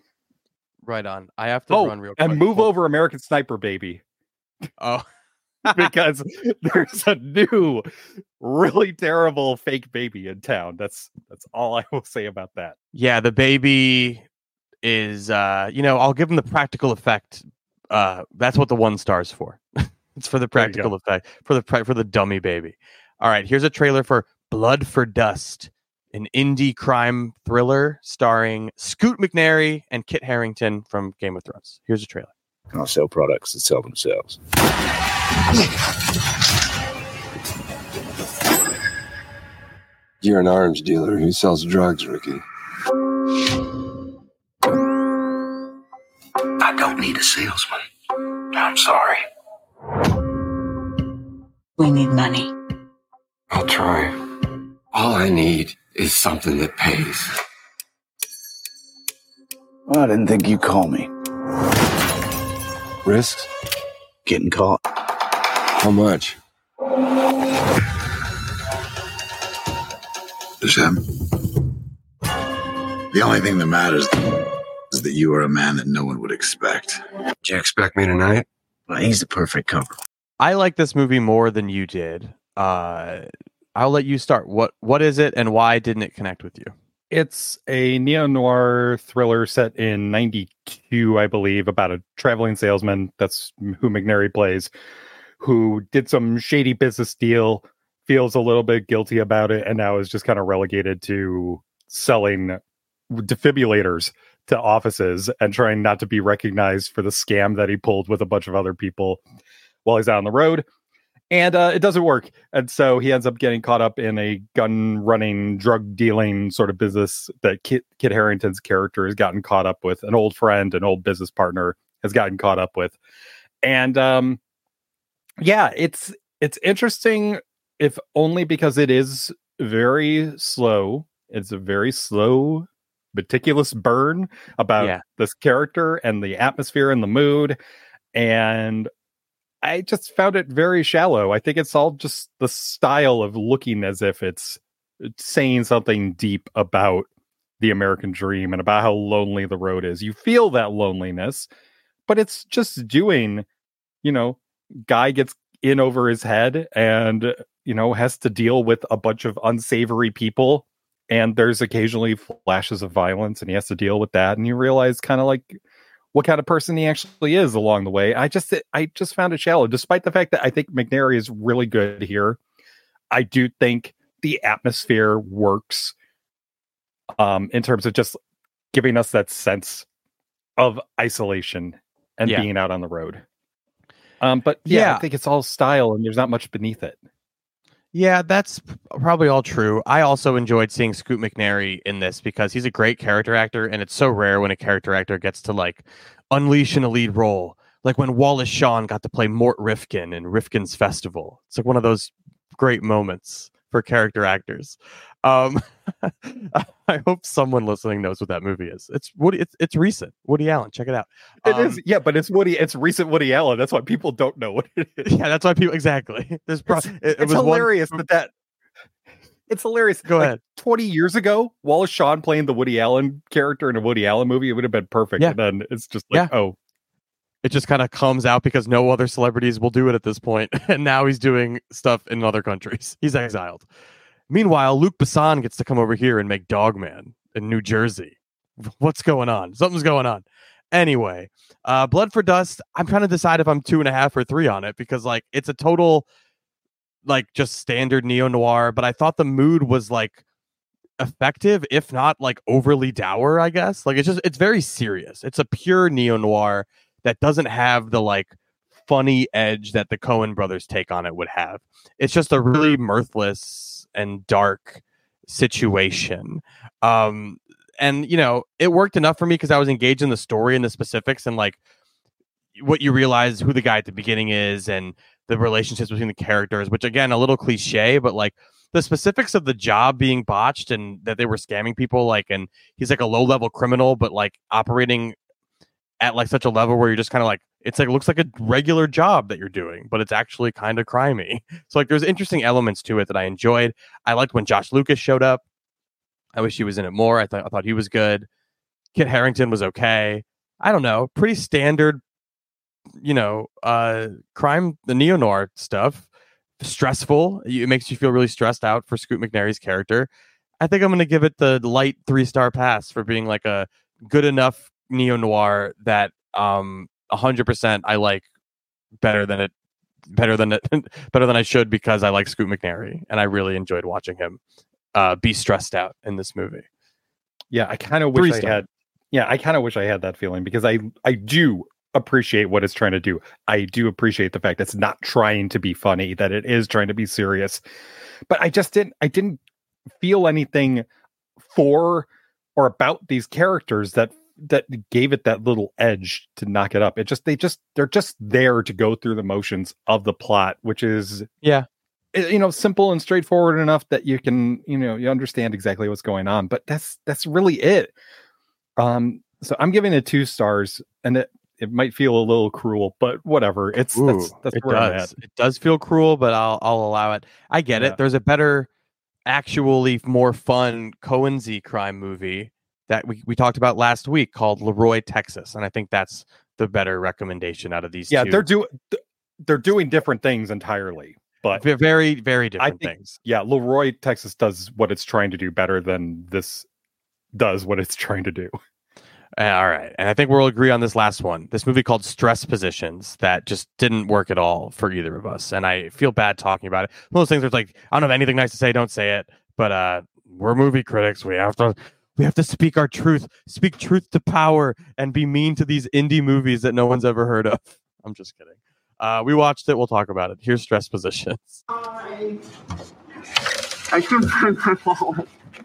Right on. I have to oh, run real quick. And move over American Sniper, baby. Oh. Because there's a new really terrible fake baby in town. That's that's all I will say about that. Yeah, the baby is uh, you know, I'll give him the practical effect. Uh, that's what the one star's for. It's for the practical effect, for the for the dummy baby. All right, here's a trailer for Blood for Dust, an indie crime thriller starring Scoot McNairy and Kit Harington from Game of Thrones. Here's a trailer. I'll sell products that sell themselves. You're an arms dealer who sells drugs, Ricky. I don't need a salesman. I'm sorry. We need money. I'll try. All I need is something that pays. Well, I didn't think you'd call me. Risks? Getting caught. How much? Hashem. The only thing that matters is that you are a man that no one would expect. Did you expect me tonight? Well, he's the perfect cover. I like this movie more than you did. Uh, I'll let you start. What What is it, and why didn't it connect with you? It's a neo-noir thriller set in ninety-two, I believe, about a traveling salesman. That's who McNairy plays, who did some shady business deal, feels a little bit guilty about it, and now is just kind of relegated to selling defibrillators to offices and trying not to be recognized for the scam that he pulled with a bunch of other people while he's out on the road. And uh, it doesn't work. And so he ends up getting caught up in a gun running, drug dealing sort of business that Kit, Kit Harington's character has gotten caught up with. An old friend, an old business partner has gotten caught up with. And um, yeah, it's it's interesting, if only because it is very slow. It's a very slow, meticulous burn about yeah. this character and the atmosphere and the mood. And I just found it very shallow. I think it's all just the style of looking as if it's saying something deep about the American dream and about how lonely the road is. You feel that loneliness, but it's just doing, you know, guy gets in over his head and, you know, has to deal with a bunch of unsavory people. And there's occasionally flashes of violence and he has to deal with that. And you realize kind of like what kind of person he actually is along the way. I just I just found it shallow, despite the fact that I think McNairy is really good here. I do think the atmosphere works um, in terms of just giving us that sense of isolation and yeah. being out on the road. Um, but yeah, yeah, I think it's all style and there's not much beneath it. Yeah, that's probably all true. I also enjoyed seeing Scoot McNairy in this because he's a great character actor, and it's so rare when a character actor gets to like unleash in a lead role. Like when Wallace Shawn got to play Mort Rifkin in Rifkin's Festival. It's like one of those great moments for character actors. Um, I hope someone listening knows what that movie is. It's Woody. It's, it's recent. Woody Allen. Check it out. It um, is, yeah, but it's Woody. It's recent Woody Allen. That's why people don't know what it is. Yeah, that's why people exactly. There's pro- it's, it, it it's was hilarious one... that that. It's hilarious. Go like, ahead. Twenty years ago, Wallace Shawn playing the Woody Allen character in a Woody Allen movie, it would have been perfect. Yeah. And then it's just like, yeah. oh, it just kind of comes out because no other celebrities will do it at this point, and now he's doing stuff in other countries. He's exiled. Meanwhile, Luc Besson gets to come over here and make Dogman in New Jersey. What's going on? Something's going on. Anyway, uh, Blood for Dust. I'm trying to decide if I'm two and a half or three on it because, like, it's a total, like, just standard neo noir. But I thought the mood was like effective, if not like overly dour. I guess like it's just it's very serious. It's a pure neo noir that doesn't have the like funny edge that the Coen brothers take on it would have. It's just a really mirthless and dark situation. Um, and, you know, it worked enough for me because I was engaged in the story and the specifics and like what you realize who the guy at the beginning is and the relationships between the characters, which again, a little cliche, but like the specifics of the job being botched and that they were scamming people, like, and he's like a low level criminal, but like operating at like such a level where you're just kind of like, it's like, it looks like a regular job that you're doing, but it's actually kind of crimey. So like there's interesting elements to it that I enjoyed. I liked when Josh Lucas showed up. I wish he was in it more. I thought I thought he was good. Kit Harington was okay. I don't know, pretty standard, you know, uh, crime, the neo-noir stuff. Stressful. It makes you feel really stressed out for Scoot McNairy's character. I think I'm going to give it the light three-star pass for being like a good enough neo-noir that um one hundred percent I like better than it better than it better than I should because I like Scoot McNairy and I really enjoyed watching him uh be stressed out in this movie. Yeah, I kind of wish I had yeah, I kind of wish I had that feeling because I I do appreciate what it's trying to do. I do appreciate the fact that it's not trying to be funny, that it is trying to be serious. But I just didn't I didn't feel anything for or about these characters that that gave it that little edge to knock it up. It just they just they're just there to go through the motions of the plot, which is yeah, you know, simple and straightforward enough that you can, you know, you understand exactly what's going on. But that's that's really it. Um, so I'm giving it two stars, and it it might feel a little cruel, but whatever. It's Ooh, that's that's it where I'm does. at. It does feel cruel, but I'll I'll allow it. I get Yeah. it. There's a better, actually more fun Coen-y crime movie that we, we talked about last week called Leroy, Texas, and I think that's the better recommendation out of these Yeah, two. they're doing they're doing different things entirely, but They're very very I different think, things. yeah, Leroy, Texas does what it's trying to do better than this does what it's trying to do. Uh, all right, and I think we'll agree on this last one. This movie called Stress Positions that just didn't work at all for either of us, and I feel bad talking about it. One of those things where it's like, I don't have anything nice to say, don't say it. But uh, we're movie critics. We have to we have to speak our truth, speak truth to power, and be mean to these indie movies that no one's ever heard of. I'm just kidding. Uh, we watched it. We'll talk about it. Here's Stress Positions. I couldn't find my wallet.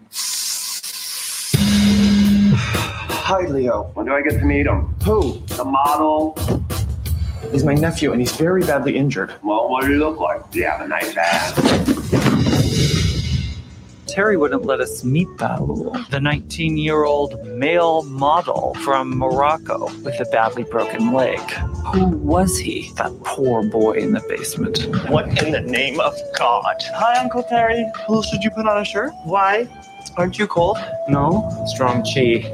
Hi, Leo. When do I get to meet him? Who? The model. He's my nephew, and he's very badly injured. Well, what does he look like? Do you have a nice ass? Terry wouldn't let us meet Balul, the nineteen-year-old male model from Morocco with a badly broken leg. Who was he, that poor boy in the basement? What in the name of God? Hi, Uncle Terry. Well, should you put on a shirt? Why? Aren't you cold? No. Strong chi.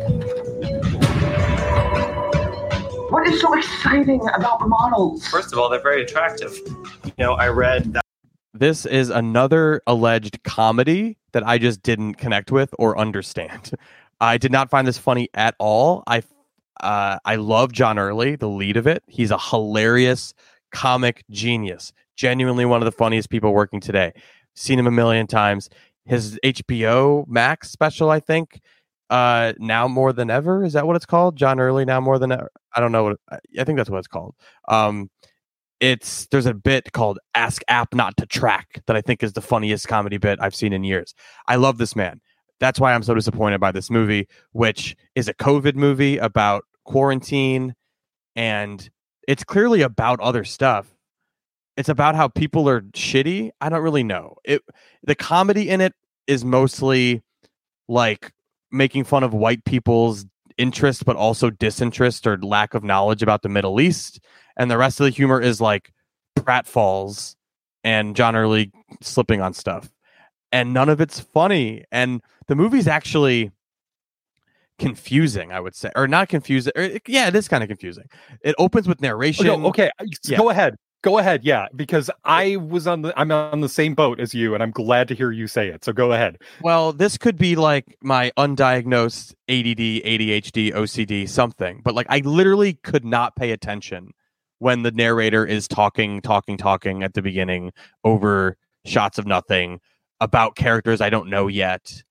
What is so exciting about models? First of all, they're very attractive. You know, I read that. This is another alleged comedy that I just didn't connect with or understand. I did not find this funny at all. I uh, I love John Early, the lead of it. He's a hilarious comic genius. Genuinely one of the funniest people working today. Seen him a million times. His H B O Max special, I think, uh, Now More Than Ever. Is that what it's called? John Early, Now More Than Ever. I don't know what I think that's what it's called. Um, it's there's a bit called Ask App Not to Track that I think is the funniest comedy bit I've seen in years. I love this man. That's why I'm so disappointed by this movie, which is a COVID movie about quarantine, and it's clearly about other stuff. It's about how people are shitty. I don't really know. It the comedy in it is mostly like making fun of white people's interest, but also disinterest or lack of knowledge about the Middle East. And the rest of the humor is like pratfalls and John Early slipping on stuff. And none of it's funny. And the movie's actually confusing, I would say. Or not confusing. Or, yeah, it is kind of confusing. It opens with narration. Oh, no, okay, yeah. Go ahead. Go ahead. Yeah, because I was on the I'm on the same boat as you, and I'm glad to hear you say it. So go ahead. Well, this could be like my undiagnosed A D D, A D H D, O C D, something. But like I literally could not pay attention when the narrator is talking, talking, talking at the beginning over shots of nothing about characters I don't know yet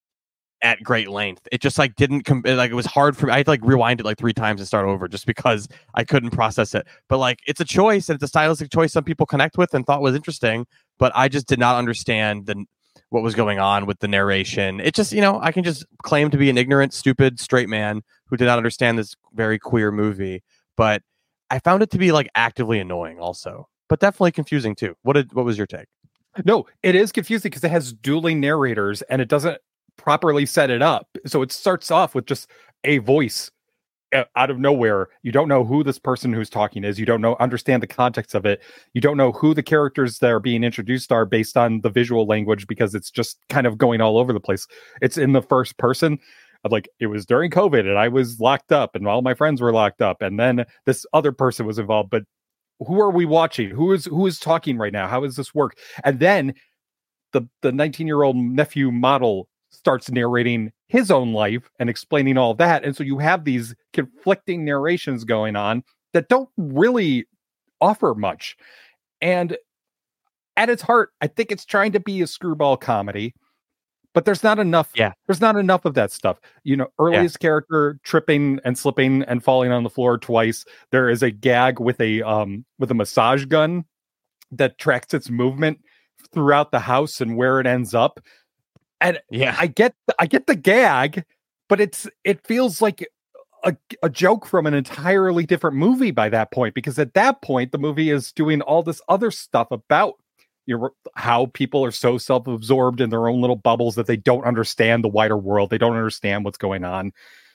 at great length. It just like didn't com- like it was hard for me. I had to like rewind it like three times and start over just because I couldn't process it. But like it's a choice, and it's a stylistic choice some people connect with and thought was interesting, but I just did not understand the what was going on with the narration. It just, you know, I can just claim to be an ignorant, stupid, straight man who did not understand this very queer movie, but I found it to be like actively annoying also, but definitely confusing too. What did what was your take? No, it is confusing because it has dueling narrators and it doesn't properly set it up. So it starts off with just a voice out of nowhere. You don't know who this person who's talking is. You don't know understand the context of it. You don't know who the characters that are being introduced are based on the visual language because it's just kind of going all over the place. It's in the first person. Like it was during COVID and I was locked up and all my friends were locked up and then this other person was involved. But who are we watching? Who is who is talking right now? How does this work? And then the the nineteen-year-old nephew model starts narrating his own life and explaining all of that. And so you have these conflicting narrations going on that don't really offer much. And at its heart, I think it's trying to be a screwball comedy, but there's not enough. Yeah. There's not enough of that stuff. You know, earliest yeah. character tripping and slipping and falling on the floor twice. There is a gag with a, um, with a massage gun that tracks its movement throughout the house and where it ends up. And yeah, I get I get the gag, but it's it feels like a, a joke from an entirely different movie by that point, because at that point the movie is doing all this other stuff about you know, how people are so self-absorbed in their own little bubbles that they don't understand the wider world. They don't understand what's going on.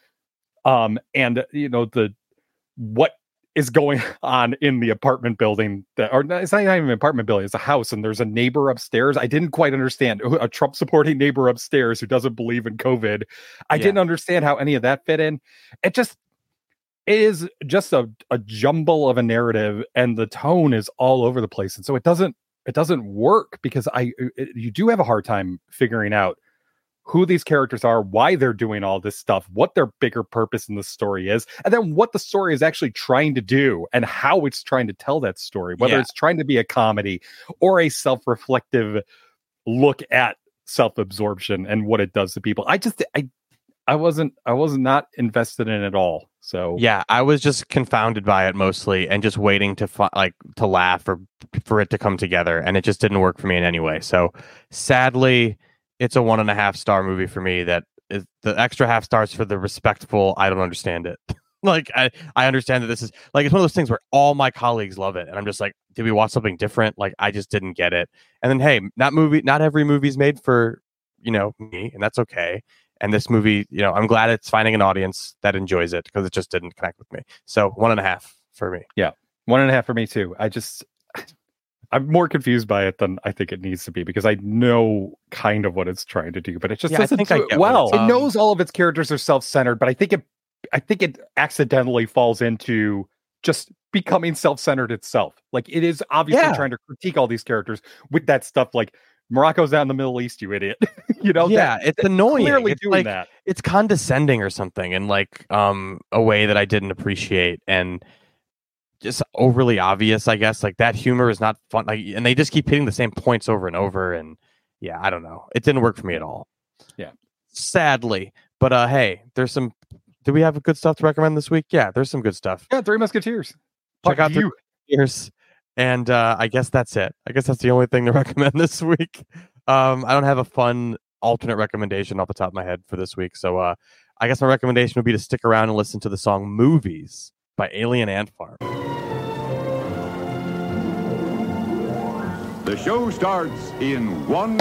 Um, and you know the what is going on in the apartment building that, or it's not even an apartment building, it's a house and there's a neighbor upstairs. I didn't quite understand a Trump supporting neighbor upstairs who doesn't believe in COVID. I yeah. didn't understand how any of that fit in. It just it is just a, a jumble of a narrative and the tone is all over the place. And so it doesn't, it doesn't work because I, it, you do have a hard time figuring out who these characters are, why they're doing all this stuff, what their bigger purpose in the story is, and then what the story is actually trying to do and how it's trying to tell that story, whether yeah. it's trying to be a comedy or a self-reflective look at self-absorption and what it does to people. I just, I, I wasn't, I was not invested in it at all. So yeah, I was just confounded by it mostly and just waiting to fi- like to laugh or for it to come together. And it just didn't work for me in any way. So sadly, it's a one and a half star movie for me. That is the extra half stars for the respectful. I don't understand it. Like I, I understand that this is like, it's one of those things where all my colleagues love it. And I'm just like, did we watch something different? Like, I just didn't get it. And then, hey, not movie, not every movie's made for, you know, me, and that's okay. And this movie, you know, I'm glad it's finding an audience that enjoys it because it just didn't connect with me. So one and a half for me. Yeah. One and a half for me too. I just, I'm more confused by it than I think it needs to be because I know kind of what it's trying to do, but it just yeah, doesn't I think do I it well. Um, it knows all of its characters are self-centered, but I think it, I think it accidentally falls into just becoming self-centered itself. Like it is obviously yeah. trying to critique all these characters with that stuff. Like Morocco's out in the Middle East, you idiot. You know, yeah, that, it's annoying. Clearly it's doing like, that. It's condescending or something in like um a way that I didn't appreciate and. Just overly obvious, I guess. Like that humor is not fun. Like, and they just keep hitting the same points over and over. And yeah, I don't know. It didn't work for me at all. Yeah, sadly. But uh, hey, there's some. Do we have good stuff to recommend this week? Yeah, there's some good stuff. Yeah, Three Musketeers. Check out Three Musketeers. And uh, I guess that's it. I guess that's the only thing to recommend this week. Um, I don't have a fun alternate recommendation off the top of my head for this week. So uh, I guess my recommendation would be to stick around and listen to the song Movies by Alien Ant Farm. The show starts in one...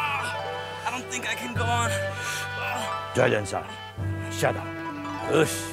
Jordan-san, shut up. Ush.